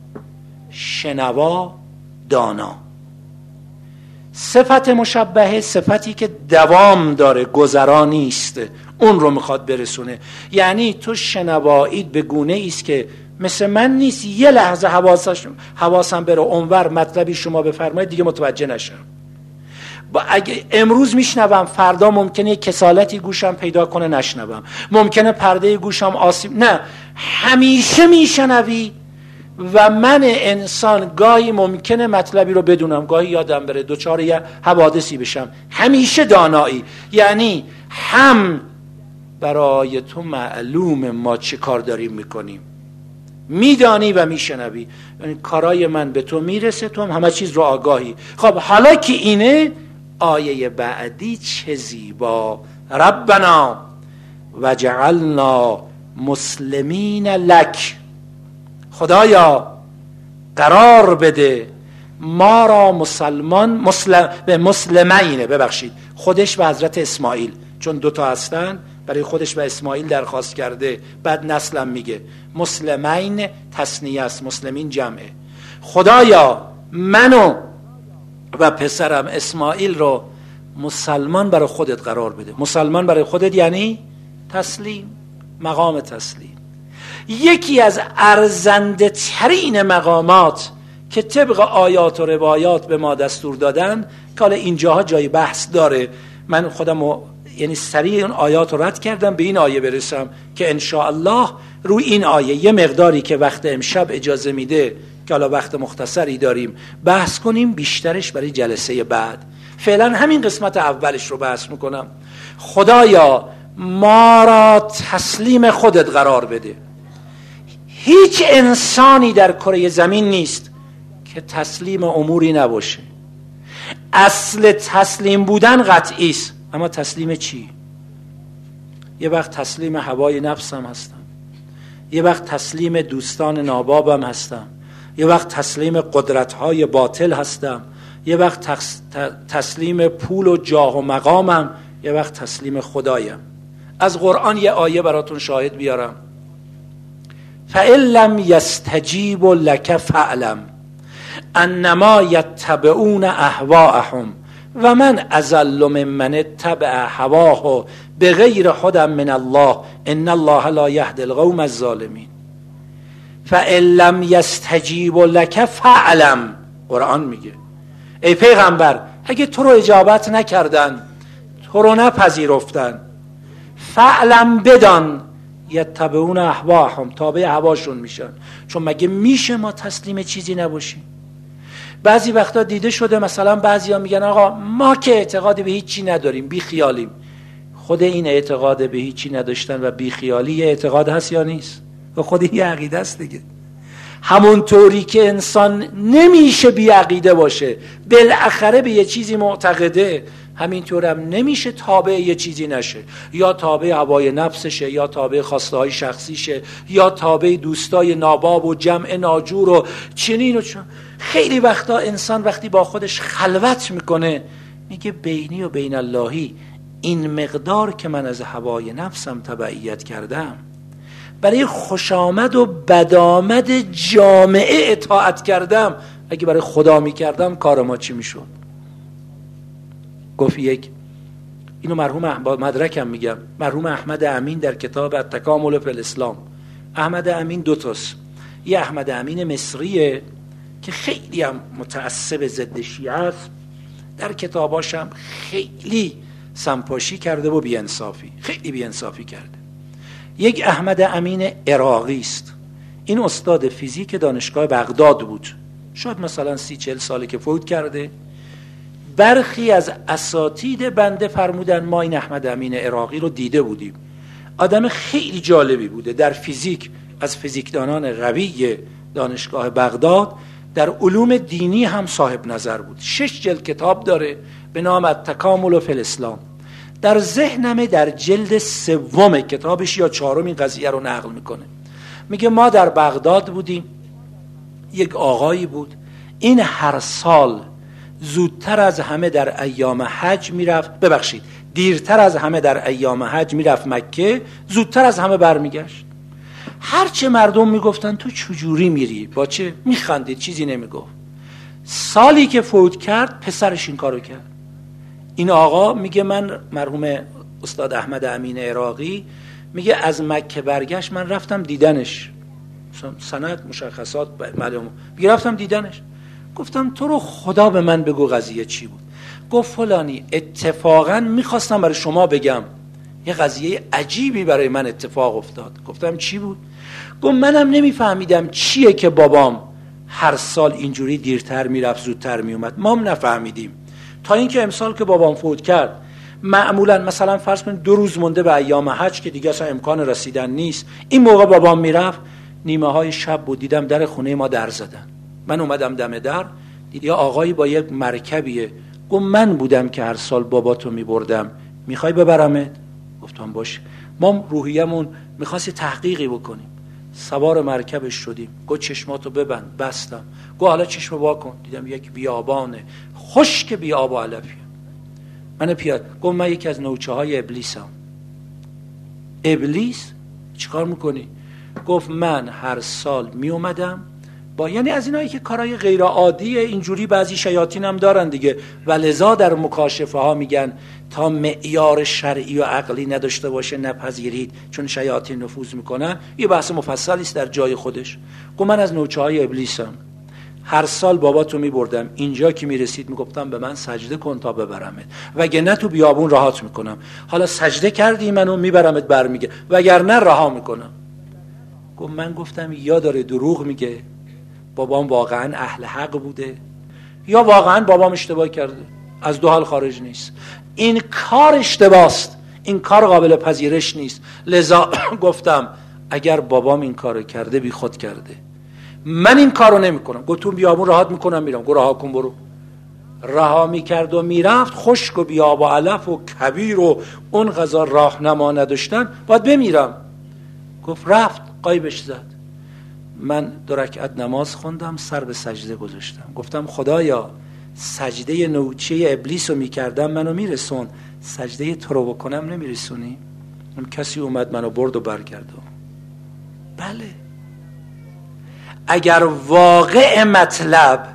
شنوا، دانا. صفت مشبهه صفتی که دوام داره، گذرا نیست، اون رو میخواد برسونه. یعنی تو شنوایید به گونه ایست که مثل من نیست یه لحظه حواسم بره اونور مطلبی شما بفرمایید دیگه متوجه نشم. با اگه امروز میشنوم فردا ممکنه کسالتی گوشم پیدا کنه نشنوم، ممکنه پرده گوشم آسیب، نه همیشه میشنوی. و من انسان گاهی ممکنه مطلبی رو بدونم، گاهی یادم بره، دوچار یه حوادثی بشم. همیشه دانایی، یعنی هم برای تو معلوم ما چه کار داریم میکنیم، میدانی و میشنوی، یعنی کارای من به تو میرسه، تو هم همه چیز رو آگاهی. خب حالا که اینه، آیه بعدی چه زیبا، ربنا وجعلنا مسلمین لک، خدایا قرار بده ما را مسلمان، مسلم به مسلمینه، ببخشید خودش و حضرت اسماعیل، چون دوتا هستن برای خودش و اسماعیل درخواست کرده، بعد نسلم میگه مسلمین تثنیه است، مسلمین جمعه. خدایا منو و پسرم اسماعیل رو مسلمان برای خودت قرار بده. مسلمان برای خودت یعنی تسلیم، مقام تسلیم. یکی از ارزنده ترین مقامات که طبق آیات و روایات به ما دستور دادن، که حالا اینجاها جای بحث داره، من خودم و یعنی سریع اون آیات رو رد کردم به این آیه برسم که انشاءالله روی این آیه یه مقداری که وقت امشب اجازه میده، که حالا وقت مختصری داریم، بحث کنیم، بیشترش برای جلسه بعد. فعلا همین قسمت اولش رو بحث میکنم. خدایا ما را تسلیم خودت قرار بده. هیچ انسانی در کره زمین نیست که تسلیم اموری نباشه. اصل تسلیم بودن قطعی است، اما تسلیم چی؟ یه وقت تسلیم هوای نفسم هستم، یه وقت تسلیم دوستان نابابم هستم، یه وقت تسلیم قدرت‌های باطل هستم، یه وقت تسلیم پول و جاه و مقامم، یه وقت تسلیم خدایم. از قرآن یه آیه براتون شاهد بیارم. فَإِن لَّمْ يَسْتَجِيبُوا لَكَ فَاعْلَمْ أَنَّمَا يَتَّبِعُونَ أَهْوَاءَهُمْ وَمَنْ أَضَلُّ مِمَّنِ اتَّبَعَ هَوَاهُ بِغَيْرِ هُدًى مِنَ اللَّهِ إِنَّ اللَّهَ لَا يَهْدِي الْقَوْمَ الظَّالِمِينَ. فَإِن لَّمْ يَسْتَجِيبُوا لَكَ فَاعْلَمْ، قرآن میگه ای پیغمبر اگه تو رو اجابت نکردن، تو رو نپذیرفتن، فعلم بدان یتبعون اهواهم، تابع هواشون میشن. چون مگه میشه ما تسلیم چیزی نباشیم؟ بعضی وقتا دیده شده مثلا بعضیا میگن آقا ما که اعتقاد به هیچی نداریم، بی خیالیم. خود این اعتقاد به هیچی نداشتن و بی خیالی یه اعتقاد هست یا نیست؟ و خود یه عقیده است دیگه. همون طوری که انسان نمیشه بی عقیده باشه، بالاخره به یه چیزی معتقده، همینطور هم نمیشه تابع یه چیزی نشه، یا تابع هوای نفسشه، یا تابع خواسته های شخصیشه، یا تابع دوستای ناباب و جمع ناجور و چنین و چون. خیلی وقتا انسان وقتی با خودش خلوت میکنه میگه بینی و بین اللهی، این مقدار که من از هوای نفسم تبعیت کردم، برای خوشامد و بدامد جامعه اطاعت کردم، اگه برای خدا میکردم کار ما چی میشد؟ گفت یک، اینو مرحوم با مدرکم میگم، مرحوم احمد امین در کتاب التکامل فی الاسلام، احمد امین دو تاست، یه احمد امین مصریه که خیلی هم متعصب ضد شیعه است، در کتاباشم خیلی سمپاشی کرده و بی‌انصافی، خیلی بی‌انصافی کرده. یک احمد امین عراقی است، این استاد فیزیک دانشگاه بغداد بود، شاید مثلا سی چل ساله که فوت کرده. برخی از اساتید بنده فرمودن ما این احمد امین عراقی رو دیده بودیم، آدم خیلی جالبی بوده، در فیزیک از فیزیکدانان قوی دانشگاه بغداد، در علوم دینی هم صاحب نظر بود. شش جلد کتاب داره به نام التکامل فی الاسلام. در ذهنمه در جلد سوم کتابش یا چهارم این قضیه رو نقل میکنه، میگه ما در بغداد بودیم، یک آقایی بود، این هر سال زودتر از همه در ایام حج میرفت، ببخشید دیرتر از همه در ایام حج میرفت مکه، زودتر از همه برمیگشت. هرچه مردم میگفتن تو چجوری میری، با چه؟ میخندید، چیزی نمیگفت. سالی که فوت کرد پسرش این کارو کرد. این آقا میگه من، مرحوم استاد احمد امین عراقی میگه از مکه برگشت، من رفتم دیدنش، سند مشخصات معلومه. رفتم دیدنش، گفتم تو رو خدا به من بگو قضیه چی بود. گفت فلانی اتفاقا میخواستم برای شما بگم یه قضیه عجیبی برای من اتفاق افتاد. گفتم چی بود؟ گفت منم نمیفهمیدم چیه که بابام هر سال اینجوری دیرتر میرفت زودتر میومد، ما هم نفهمیدیم تا اینکه امسال که بابام فوت کرد معمولا مثلا فرض کنید دو روز مونده به ایام حج که دیگه اصلا امکان رسیدن نیست، این موقع بابام میرفت نیمه های شب بود دیدم در خونه ما در زدن. من اومدم دم در دیدم یه آقایی با یک مرکبیه. گفت من بودم که هر سال باباتو میبردم، میخوای ببرمت؟ گفتم باشه. ما روحیمون میخواست تحقیقی بکنیم، سوار مرکبش شدیم. گفت چشماتو ببند. بستم. گفت حالا چشم وا کن. دیدم یک بیابانه خشک بی آب و علفیه. من پیاده. گفت من یکی از نوچه های ابلیسم. ابلیس؟ چیکار میکنی؟ گفت من هر سال می اومدم با، یعنی از اینایی که کارهای غیر عادیه اینجوری بعضی شیاطین هم دارن دیگه، و لذا در مکاشفه ها میگن تا معیار شرعی و عقلی نداشته باشه نپذیرید چون شیاطین نفوذ میکنن. یه بحث مفصلی است در جای خودش. گفت من از نوچه های ابلیسم، هر سال باباتو میبردم، اینجا که میرسید میگفتم به من سجده کن تا ببرمت، وگرنه تو بیابون راحت میکنم. حالا سجده کردی منو میبرمت برمیگه، وگرنه رها میکنم. گفت من گفتم یا داره دروغ میگه، بابام واقعا اهل حق بوده، یا واقعا بابام اشتباه کرده. از دو حال خارج نیست. این کار اشتباست، این کار قابل پذیرش نیست. لذا گفتم اگر بابام این کارو کرده بی خود کرده، من این کارو نمی کنم. گفت تو بیابون راحت میکنم میرم. گفت رها کن برو. رها میکرد و میرفت، خشک و بیاب و علف و کبیر و اون غذا راهنما نداشتن، باید بمیرم. گفت رفت قایبش زد. من دو رکعت نماز خوندم، سر به سجده گذاشتم. گفتم خدایا سجده نوچه ابلیس رو میکردم منو میرسون، سجده تو رو بکنم نمیرسونی؟ اون کسی اومد منو برد و برگردون. بله اگر واقع مطلب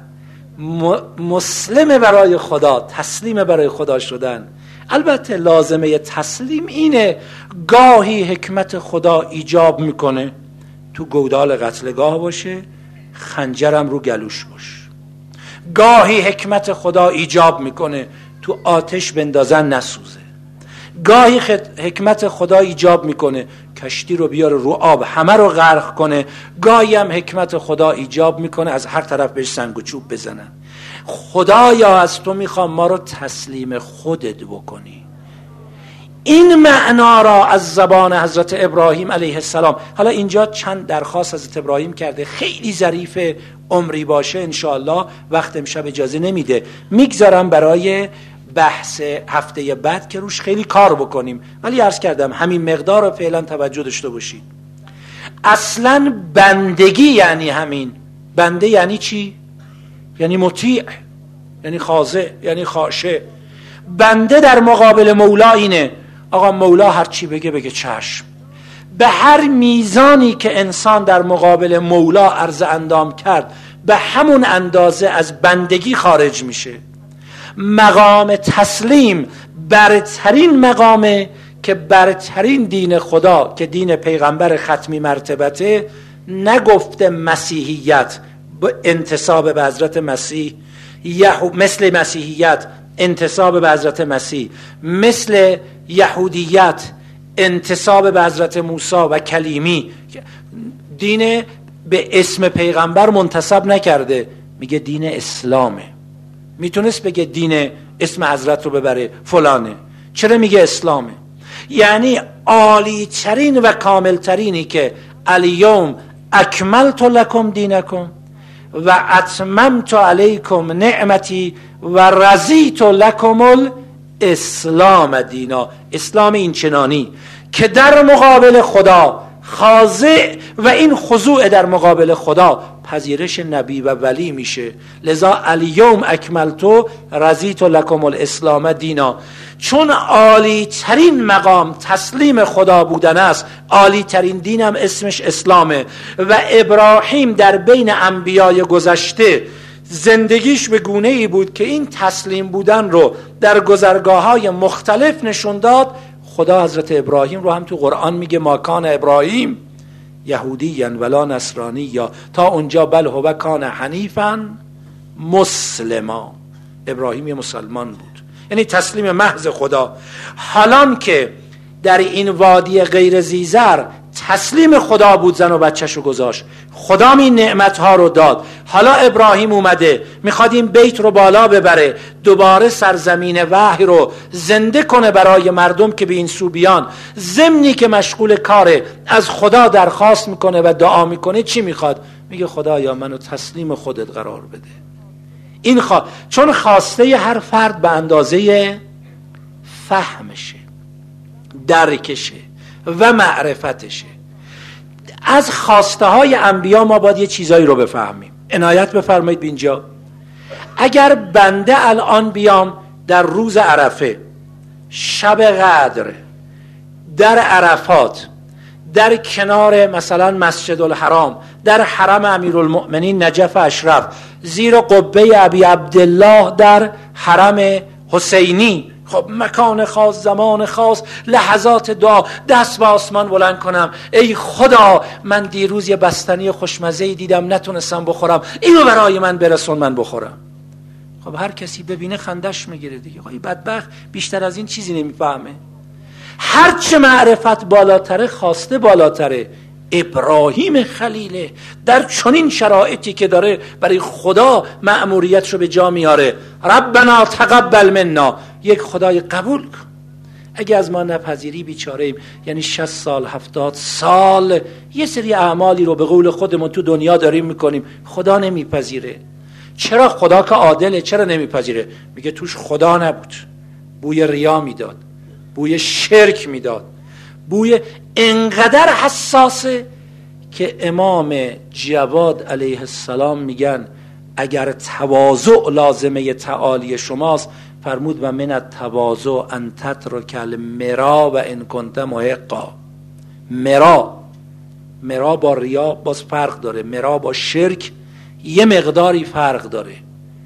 مسلم برای خدا، تسلیم برای خدا شدن، البته لازمه تسلیم اینه گاهی حکمت خدا ایجاب میکنه تو گودال قتلگاه باشه، خنجرم رو گلوش باشه. گاهی حکمت خدا ایجاب میکنه تو آتش بندازن نسوزه. گاهی حکمت خدا ایجاب میکنه کشتی رو بیاره رو آب همه رو غرق کنه. گاهی هم حکمت خدا ایجاب میکنه از هر طرف بهش سنگ و چوب بزنن. خدایا از تو میخوام ما رو تسلیم خودت بکنی. این معنا را از زبان حضرت ابراهیم علیه السلام، حالا اینجا چند درخواست حضرت ابراهیم کرده، خیلی ظریف، عمری باشه انشاءالله وقت امشب اجازه نمیده، میگذارم برای بحث هفته بعد که روش خیلی کار بکنیم، ولی عرض کردم همین مقدار رو فعلا توجه داشته باشید. اصلا بندگی یعنی همین. بنده یعنی چی؟ یعنی مطیع، یعنی خاضع، یعنی خاشع. بنده در مقابل مولا اینه آقا مولا هر چی بگه بگه چشم. به هر میزانی که انسان در مقابل مولا عرض اندام کرد به همون اندازه از بندگی خارج میشه. مقام تسلیم برترین مقامه که برترین دین خدا که دین پیغمبر ختمی مرتبته نگفته مسیحیت به انتساب به حضرت مسیح، مثل مسیحیت انتساب به حضرت مسیح، مثل یهودیت انتساب به حضرت موسی و کلیمی. دین به اسم پیغمبر منتسب نکرده، میگه دین اسلامه. میتونست بگه دین اسم حضرت رو ببره فلانه، چرا میگه اسلامه؟ یعنی عالی ترین و کامل ترینی که الیوم اکملت لکم دینکم و اتممت علیکم نعمتی و رضیت لکم الاسلام دینا. اسلام این چنانی که در مقابل خدا خاضع و این خضوع در مقابل خدا پذیرش نبی و ولی میشه. لذا الیوم اکملتو رضیت لکم الاسلام دینا، چون عالی ترین مقام تسلیم خدا بودن است، عالی ترین دینم اسمش اسلامه. و ابراهیم در بین انبیای گذشته زندگیش به گونه ای بود که این تسلیم بودن رو در گذرگاه های مختلف نشون داد. خدا حضرت ابراهیم رو هم تو قرآن میگه ما کان ابراهیم یهودیا ولا نصرانیا، تا اونجا بل هو کان حنیفا مسلما. ابراهیم یه مسلمان بود، یعنی تسلیم محض خدا. حالان که در این وادی غیر زیزر تسلیم خدا بود، زن و بچه‌شو گذاشت، خدا این نعمت‌ها رو داد. حالا ابراهیم اومده میخواد این بیت رو بالا ببره، دوباره سرزمین وحی رو زنده کنه برای مردم که به این سو بیان. ضمنی که مشغول کاره، از خدا درخواست میکنه و دعا میکنه. چی میخواد؟ میگه خدایا منو تسلیم خودت قرار بده. این خوا... چون خواسته هر فرد به اندازه فهمشه، درکشه و معرفتشه. از خواسته های انبیا ما باید یه چیزایی رو بفهمیم. عنایت بفرمایید به اینجا. اگر بنده الان بیام در روز عرفه، شب قدر، در عرفات، در کنار مثلا مسجد الحرام، در حرم امیرالمؤمنین نجف اشرف، زیر قبه ابی عبدالله در حرم حسینی، خب مکان خاص، زمان خاص، لحظات دعا، دست به آسمان بلند کنم، ای خدا من دیروز یه بستنی خوشمزه‌ای دیدم نتونستم بخورم، اینو برای من برسون من بخورم. خب هر کسی ببینه خندش میگیره دیگه. خب این بدبخت بیشتر از این چیزی نمیفهمه. هرچه معرفت بالاتره، خواسته بالاتره. ابراهیم خلیله در چنین شرایطی که داره برای خدا مأموریت رو به جا میاره، ربنا تقبل منا، یک خدای قبول کن، اگه از ما نپذیری بیچاره ایم. یعنی شصت سال هفتاد سال یه سری اعمالی رو به قول خودمون تو دنیا داریم میکنیم، خدا نمیپذیره. چرا؟ خدا که عادله، چرا نمیپذیره؟ میگه توش خدا نبود، بوی ریا میداد، بوی شرک میداد، بوی انقدر حساسه که امام جواد علیه السلام میگن اگر تواضع لازمه تعالی شماست، فرمود و من التواضع ان تترک المرا و ان کنت محقا. مرا مرا با ریا باز فرق داره، مرا با شرک یه مقداری فرق داره،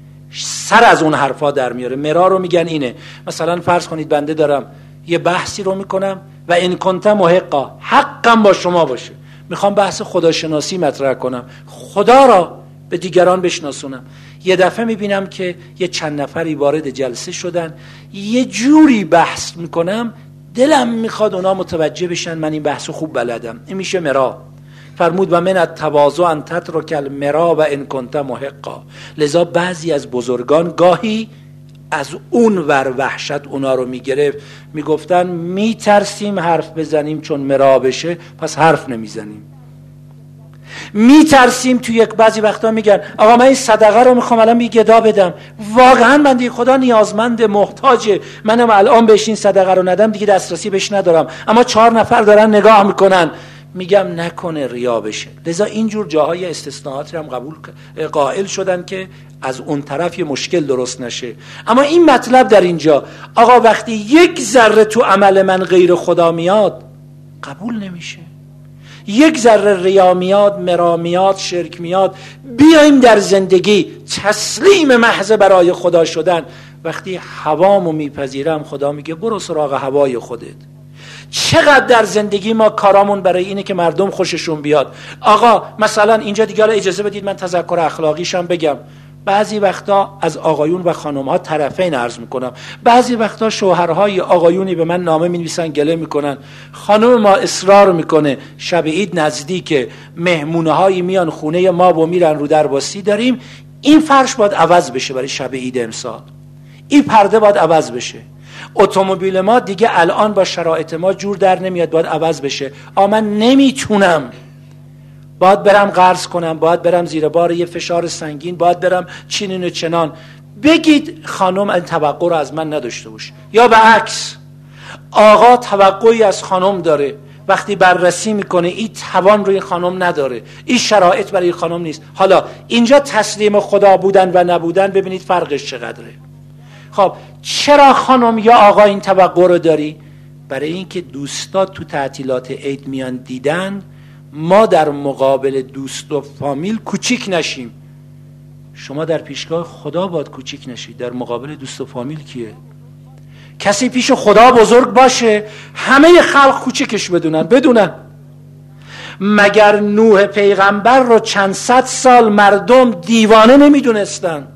سر از اون حرفا در میاره. مرا رو میگن اینه، مثلا فرض کنید بنده دارم یه بحثی رو میکنم و ان کنت محقا، حقم با شما باشه، میخوام بحث خداشناسی مطرح کنم، خدا را به دیگران بشناسونم. یه دفعه میبینم که یه چند نفری وارد جلسه شدن، یه جوری بحث میکنم دلم میخواد اونا متوجه بشن من این بحثو خوب بلدم. این میشه مرا. فرمود و من التواضع ان تترک المرا و ان کنت محقا. لذا بعضی از بزرگان گاهی از اون ور وحشت اونا رو میگرفت، میگفتن میترسیم حرف بزنیم چون مرا بشه پس حرف نمیزنیم. میترسیم تو یک بعضی وقتا میگن آقا من این صدقه رو میخوام الان یه گدا بدم، واقعا بنده خدا نیازمند محتاجه، منم الان بهش این صدقه رو ندم دیگه دسترسی بهش ندارم، اما چهار نفر دارن نگاه میکنن. میگم نکنه ریا بشه. لذا اینجور جاهای استثناءاتی هم قبول قائل شدن که از اون طرف یه مشکل درست نشه. اما این مطلب در اینجا، آقا وقتی یک ذره تو عمل من غیر خدا میاد قبول نمیشه، یک ذره ریا میاد، مرا میاد، شرک میاد، بیایم در زندگی تسلیم محض برای خدا شدن. وقتی هوامو میپذیرم خدا میگه برو سراغ هوای خودت. چقدر در زندگی ما کارامون برای اینه که مردم خوششون بیاد. آقا مثلا اینجا دیگه اجازه بدید من تذکر اخلاقیشم بگم. بعضی وقتا از آقایون و خانم‌ها طرفین عرض میکنم، بعضی وقتا شوهرهای آقایونی به من نامه می‌نویسن گله میکنن، خانم ما اصرار میکنه شب عید نزدیک، مهمونه‌هایی میان خونه ما و میرن رو درباسی داریم، این فرش باید عوض بشه برای شب عید امسال، این پرده باید عوض بشه، اتومبیل ما دیگه الان با شرایط ما جور در نمیاد باید عوض بشه. آ من نمیتونم، باید برم قرض کنم، باید برم زیر بار یه فشار سنگین، باید برم چنین و چنان. بگید خانم این توقع رو از من نداشته باشه، یا به عکس آقا توقعی از خانم داره، وقتی بررسی میکنه این توان روی خانم نداره، این شرایط برای خانم نیست. حالا اینجا تسلیم خدا بودن و نبودن ببینید فرقش چقدره. خب چرا خانم یا آقا این توقع رو داری؟ برای اینکه دوستات تو تعطیلات عید میان دیدن ما در مقابل دوست و فامیل کوچیک نشیم. شما در پیشگاه خدا باید کوچیک نشید، در مقابل دوست و فامیل کیه؟ کسی پیش خدا بزرگ باشه همه خلق کوچیکش بدونن بدونن. مگر نوح پیغمبر رو چند صد سال مردم دیوانه نمیدونستن؟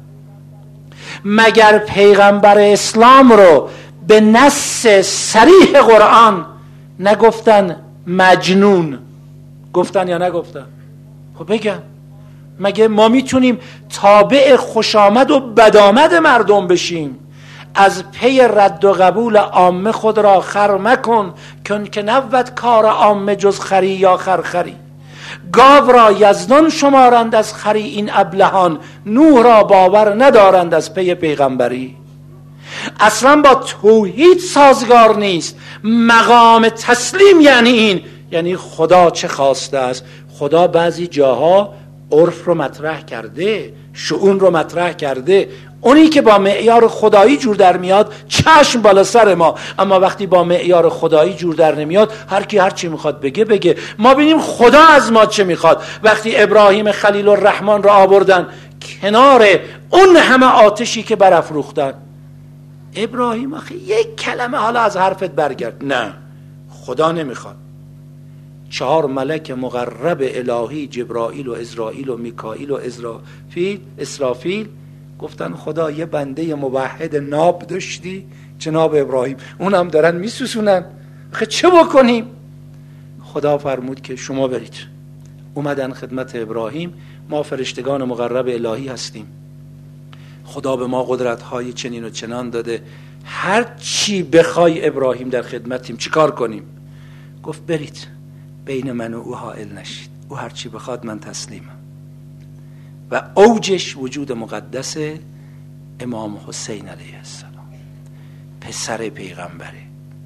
مگر پیغمبر اسلام رو به نص صریح قرآن نگفتن مجنون؟ گفتن یا نگفتن؟ خب بگم، مگه ما میتونیم تابع خوشامد و بدامد مردم بشیم؟ از پی رد و قبول عامه خود را خر مکن، کن که نبود کار عامه جز خری یا خرخری. گاو را یزدان شمارند از خری این ابلهان، نوح را باور ندارند از پی پیغمبری. اصلا با توحید سازگار نیست. مقام تسلیم یعنی این، یعنی خدا چه خواسته است. خدا بعضی جاها عرف رو مطرح کرده، شؤون رو مطرح کرده، اونی که با معیار خدایی جور در میاد چشم بالا سر ما، اما وقتی با معیار خدایی جور در نمیاد هر کی هر چی میخواد بگه بگه. ما ببینیم خدا از ما چه میخواد. وقتی ابراهیم خلیل الرحمن را آوردن کنار اون همه آتشی که برافروختن، ابراهیم آخه یک کلمه حالا از حرفت برگرد، نه خدا نمیخواد. چهار ملک مقرب الهی، جبرائیل و اسرائیل و میکائیل و اسرافیل اسرافیل گفتن خدا یه بنده موحد ناب داشتی جناب ابراهیم، اونم دارن میسوسونن، آخه چه بکنیم؟ خدا فرمود که شما برید. اومدن خدمت ابراهیم. ما فرشتگان مقرب الهی هستیم، خدا به ما قدرت‌های چنین و چنان داده، هر چی بخوای ابراهیم در خدمتیم، چیکار کنیم؟ گفت برید، بین من و او حائل نشید، او هر چی بخواد من تسلیمم. و اوجش وجود مقدس امام حسین علیه السلام، پسر پیغمبره.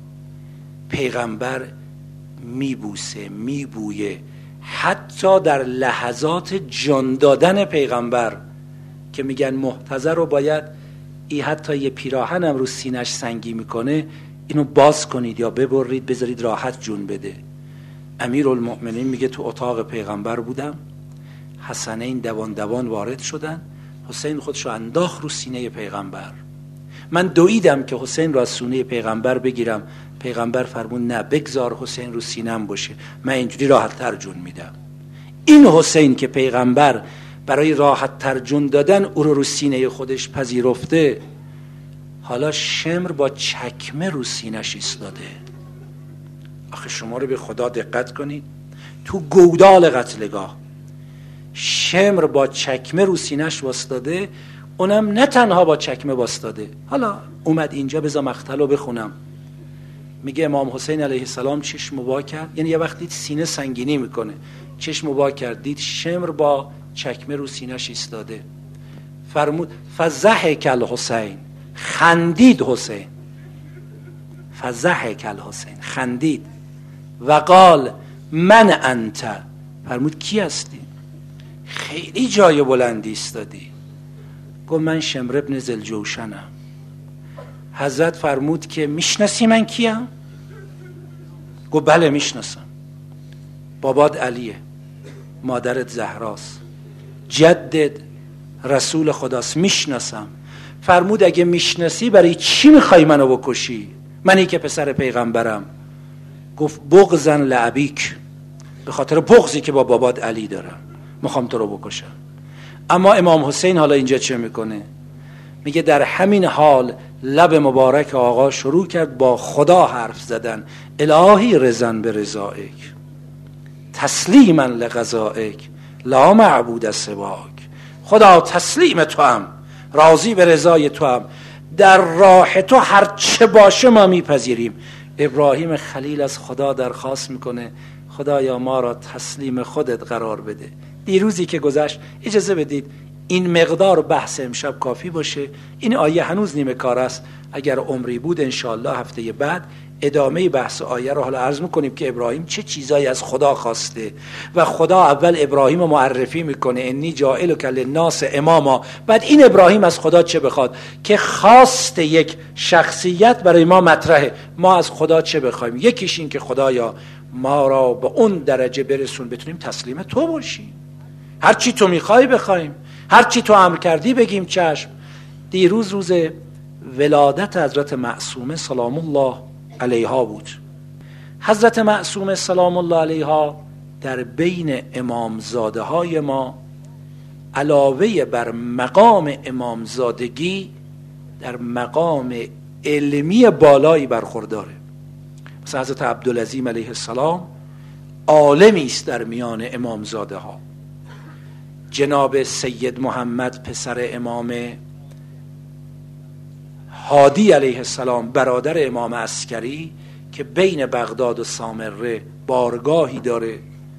پیغمبر میبوسه میبویه، حتی در لحظات جان دادن پیغمبر که میگن محتضر رو باید ای حتی یه پیراهن هم رو سینش سنگی میکنه اینو باز کنید یا ببرید بذارید راحت جون بده. امیرالمؤمنین میگه تو اتاق پیغمبر بودم، حسنین دوان دوان وارد شدن، حسین خودشو انداخت رو سینه پیغمبر. من دویدم که حسین رو از سینه پیغمبر بگیرم، پیغمبر فرمون نه بگذار حسین رو سینم باشه، من اینجوری راحت تر جون میدم. این حسین که پیغمبر برای راحت تر جون دادن او رو رو سینه خودش پذیرفته، حالا شمر با چکمه رو سینش ایستاده. آخه شما رو به خدا دقت کنید، تو گودال قتلگاه شمر با چکمه رو سینش واسطاده، اونم نه تنها با چکمه واسطاده. حالا اومد اینجا بذار مقتل رو بخونم. میگه امام حسین علیه السلام چشم وا کرد، یعنی یه وقتی سینه سنگینی میکنه، چشم وا کرد دید شمر با چکمه رو سینش ایستاده. فرمود فضحک الحسین، خندید حسین، فضحک الحسین، خندید. و قال من انت، فرمود کی هستی؟ خیلی جای بلندی ایستادی. گفت من شمر ابن ذوالجوشنم. حضرت فرمود که میشناسی من کیم؟ گفت بله میشناسم. بابات علیه، مادرت زهراست، جدت رسول خداست، میشناسم. فرمود اگه میشناسی برای چی میخوای منو بکشی؟ منی که پسر پیغمبرم. گفت بغضن لعبیک، به خاطر بغضی که با بابات علی دارم میخوام تو رو بکشم. اما امام حسین حالا اینجا چه میکنه؟ میگه در همین حال لب مبارک آقا شروع کرد با خدا حرف زدن. الهی رضن به رضایک، تسلیما لقضایک، لا معبود سواک. خدا تسلیم تو هم، راضی به رضای تو هم، در راه تو هر چه باشه ما میپذیریم. ابراهیم خلیل از خدا درخواست میکنه خدایا ما را تسلیم خودت قرار بده. دیروزی که گذشت اجازه بدید این مقدار بحث امشب کافی باشه. این آیه هنوز نیمه کار است، اگر عمری بود انشاءالله هفته بعد ادامه بحث آیه رو حالا عرض میکنیم که ابراهیم چه چیزایی از خدا خواسته و خدا اول ابراهیم رو معرفی میکنه انی جاعلک للناس اماما، بعد این ابراهیم از خدا چه بخواد که خواست یک شخصیت برای ما مطرحه. ما از خدا چه بخوایم؟ یکیش این که خدایا ما را به اون درجه برسون بتونیم تسلیم تو باشیم، هر چی تو میخوای بخوایم، هر چی تو امر کردی بگیم چشم. دیروز روز ولادت حضرت معصومه سلام الله علیها بود. حضرت معصومه سلام الله علیها در بین امامزاده های ما علاوه بر مقام امامزادگی در مقام علمی بالایی برخورداره. مثلا حضرت عبدالعظیم علیه السلام عالمی است در میان امامزاده ها. جناب سید محمد پسر امام هادی علیه السلام برادر امام عسکری که بین بغداد و سامره بارگاهی داره،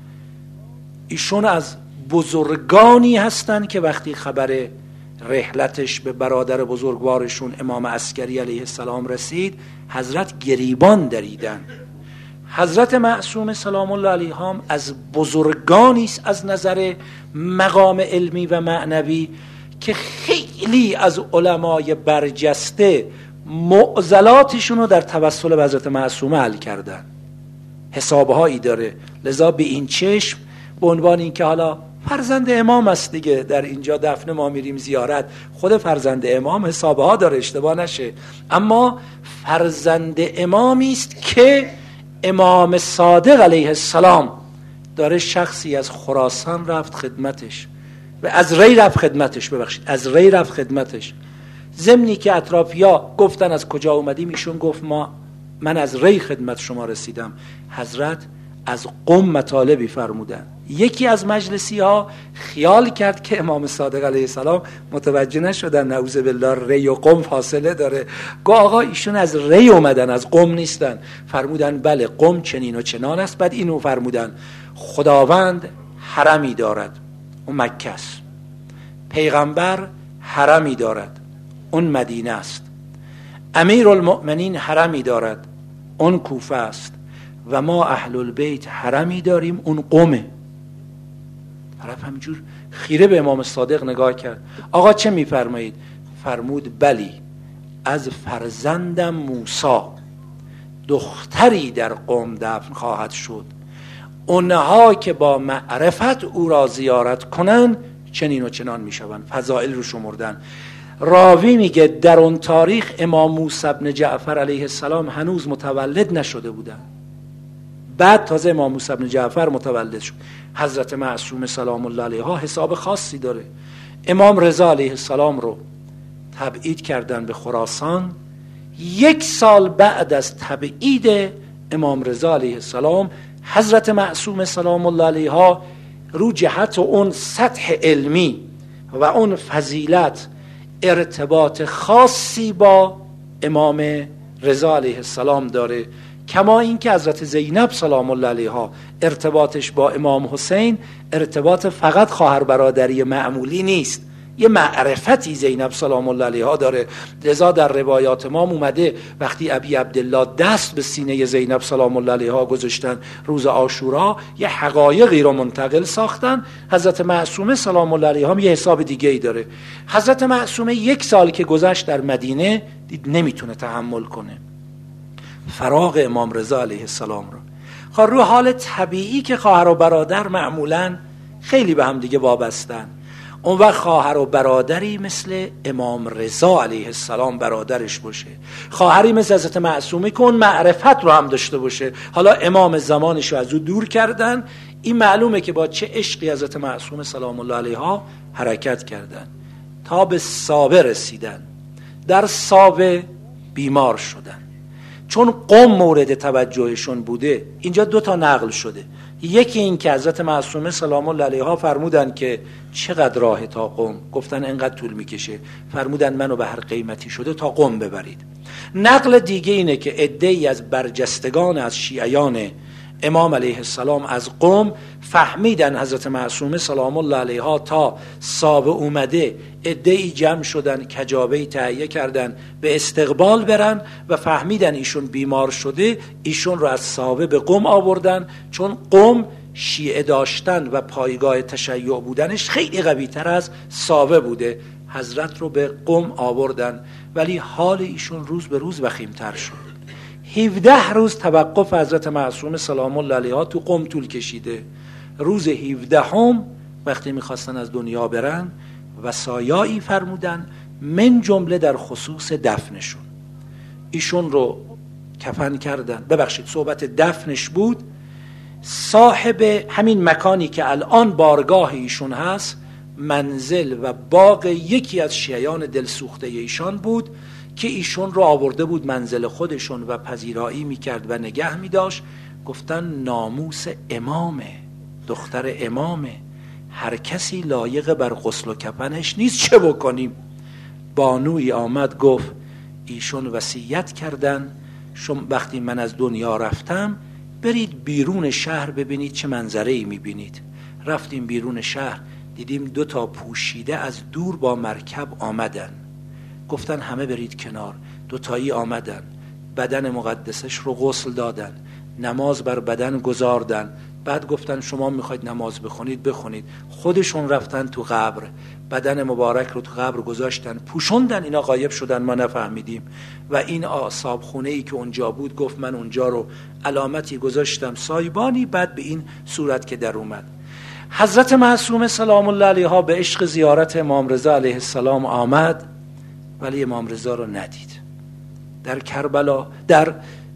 ایشون از بزرگانی هستند که وقتی خبر رحلتش به برادر بزرگوارشون امام عسکری علیه السلام رسید، حضرت گریبان دریدن. حضرت معصوم سلام الله علیه هم از بزرگانی است از نظر مقام علمی و معنوی که خیلی از علمای برجسته معضلاتشون رو در توسل به حضرت معصومه حل کردن. حسابهایی داره، لذا به این چشم به عنوان این که حالا فرزند امام است دیگه، در اینجا دفن ما میریم زیارت، خود فرزند امام حسابها داره، اشتباه نشه، اما فرزند امامی است که امام صادق علیه السلام داره شخصی از خراسان رفت خدمتش و از ری رفت خدمتش ببخشید از ری رفت خدمتش ضمنی که اطرافیا گفتن از کجا اومدیم، ایشون گفت ما من از ری خدمت شما رسیدم. حضرت از قم مطالبی فرمودن. یکی از مجلسی ها خیال کرد که امام صادق علیه السلام متوجه نشدن، نعوذ بالله ری و قم فاصله داره، گفت آقا ایشون از ری اومدن از قم نیستن. فرمودن بله قم چنین و چنان است. بعد اینو فرمودن خداوند حرمی دارد، اون مکه است، پیغمبر حرمی دارد، اون مدینه است، امیر المؤمنین حرمی دارد، اون کوفه است، و ما اهل البیت حرمی داریم، اون قومه. طرف همینجور خیره به امام صادق نگاه کرد. آقا چه میفرمایید؟ فرمود بلی، از فرزندم موسی دختری در قوم دفن خواهد شد، اونها که با معرفت او را زیارت کنن چنین و چنان میشوند. فضائل رو شمردن. راوی میگه در اون تاریخ امام موسی بن جعفر علیه السلام هنوز متولد نشده بودن، بعد تازه امام موسی بن جعفر متولد شد. حضرت معصوم سلام الله علیها حساب خاصی داره. امام رضا علیه السلام رو تبعید کردن به خراسان. یک سال بعد از تبعید امام رضا علیه السلام، حضرت معصوم سلام الله علیها رو جهت اون سطح علمی و اون فضیلت ارتباط خاصی با امام رضا علیه السلام داره، کما اینکه حضرت زینب سلام الله علیها ارتباطش با امام حسین ارتباط فقط خواهر برادری معمولی نیست، یه معرفتی زینب سلام الله علیها داره. لذا در روایات ما اومده وقتی ابی عبدالله دست به سینه زینب سلام الله علیها گذاشتن روز عاشورا، یه حقایقی رو منتقل ساختن. حضرت معصومه سلام الله علیها هم یه حساب دیگه ای داره. حضرت معصومه یک سال که گذشت در مدینه دید نمیتونه تحمل کنه فراق امام رضا علیه السلام رو. خب رو حال طبیعی که خواهر و برادر معمولاً خیلی به هم دیگه وابستن، اون وقت خواهر و برادری مثل امام رضا علیه السلام برادرش باشه، خواهری مثل حضرت معصومه که اون معرفت رو هم داشته باشه. حالا امام زمانش رو از او دور کردن، این معلومه که با چه عشقی حضرت معصومه سلام الله علیها حرکت کردن تا به ساوه رسیدن. در ساوه بیمار شدن، چون قم مورد توجهشون بوده. اینجا دو تا نقل شده، یکی این که حضرت معصومه سلام الله علیها فرمودن که چقدر راه تا قم؟ گفتن انقدر طول میکشه. فرمودن منو به هر قیمتی شده تا قم ببرید. نقل دیگه اینه که عده‌ای از برجستگان از شیعیان امام علیه السلام از قم فهمیدن حضرت معصومه سلام الله علیها تا ساوه اومده، عده‌ای جمع شدن، کجاوه‌ای تهیه کردن به استقبال برن و فهمیدن ایشون بیمار شده، ایشون رو از ساوه به قم آوردن. چون قم شیعه داشتن و پایگاه تشیع بودنش خیلی قوی تر از ساوه بوده، حضرت رو به قم آوردن، ولی حال ایشون روز به روز وخیم‌تر شد. هفده روز توقف حضرت معصومه سلام الله علیها تو قم طول کشیده. روز هفدهم وقتی میخواستن از دنیا برن وصایایی فرمودن، من جمله در خصوص دفنشون. ایشون رو کفن کردن، ببخشید صحبت دفنش بود، صاحب همین مکانی که الان بارگاه ایشون هست منزل و باغ یکی از شیعیان دلسوخته ایشان بود که ایشون رو آورده بود منزل خودشون و پذیرایی میکرد و نگه میداشت. گفتن ناموس امامه، دختر امامه، هر کسی لایق بر غسل و کفنش نیست، چه بکنیم؟ بانوی آمد گفت ایشون وصیت کردن شما وقتی من از دنیا رفتم برید بیرون شهر ببینید چه منظره‌ای میبینید. رفتیم بیرون شهر، دیدیم دو تا پوشیده از دور با مرکب آمدن. گفتن همه برید کنار. دوتایی آمدن، بدن مقدسش رو غسل دادن، نماز بر بدن گذاردن. بعد گفتن شما میخواید نماز بخونید بخونید. خودشون رفتن تو قبر، بدن مبارک رو تو قبر گذاشتن، پوشوندن، اینا غایب شدن، ما نفهمیدیم. و این آساب خونه ای که اونجا بود گفت من اونجا رو علامتی گذاشتم سایبانی، بعد به این صورت که در اومد. حضرت معصومه سلام الله علیها به عشق زیارت امام رضا علیه السلام آمد ولی امام رضا رو ندید. در کربلا، در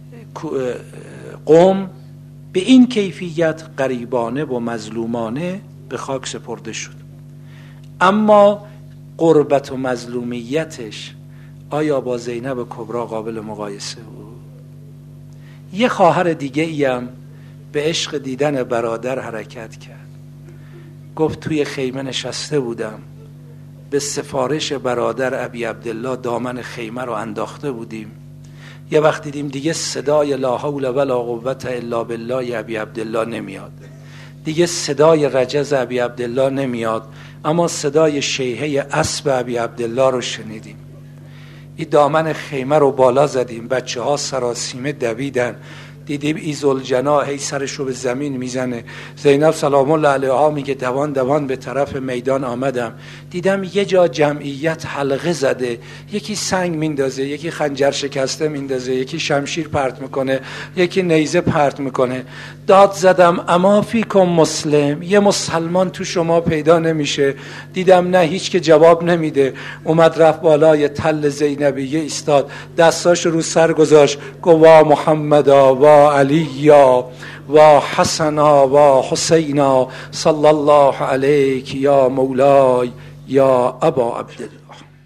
قم به این کیفیت غریبانه و مظلومانه به خاک سپرده شد. اما قربت و مظلومیتش آیا با زینب کبرا قابل مقایسه بود؟ یه خواهر دیگه ایم به عشق دیدن برادر حرکت کرد. گفت توی خیمه نشسته بودم، به سفارش برادر ابی عبدالله دامن خیمه رو انداخته بودیم. یه وقت دیدیم دیگه صدای لا حول ولا قوت الا بالله ابی عبدالله نمیاد، دیگه صدای رجز ابی عبدالله نمیاد، اما صدای شیهه اسب ابی عبدالله رو شنیدیم. این دامن خیمه رو بالا زدیم، بچه ها سراسیمه دویدن، دیدیم ایزالجناح هی سرش رو به زمین میزنه. زینب سلام الله علیها میگه دوان دوان به طرف میدان آمدم، دیدم یه جا جمعیت حلقه زده، یکی سنگ میندازه، یکی خنجر شکسته میندازه، یکی شمشیر پرت میکنه، یکی نیزه پرت میکنه. داد زدم اما فیکم مسلم، یه مسلمان تو شما پیدا نمیشه. دیدم نه، هیچ که جواب نمیده. اومد رفت بالای تل زینبیه ایستاد، دستاش رو سر گذاشت، گفت وا محمدا وا علیا و حسنا و حسینا صلی الله علیک یا مولای یا ابا عبدالله.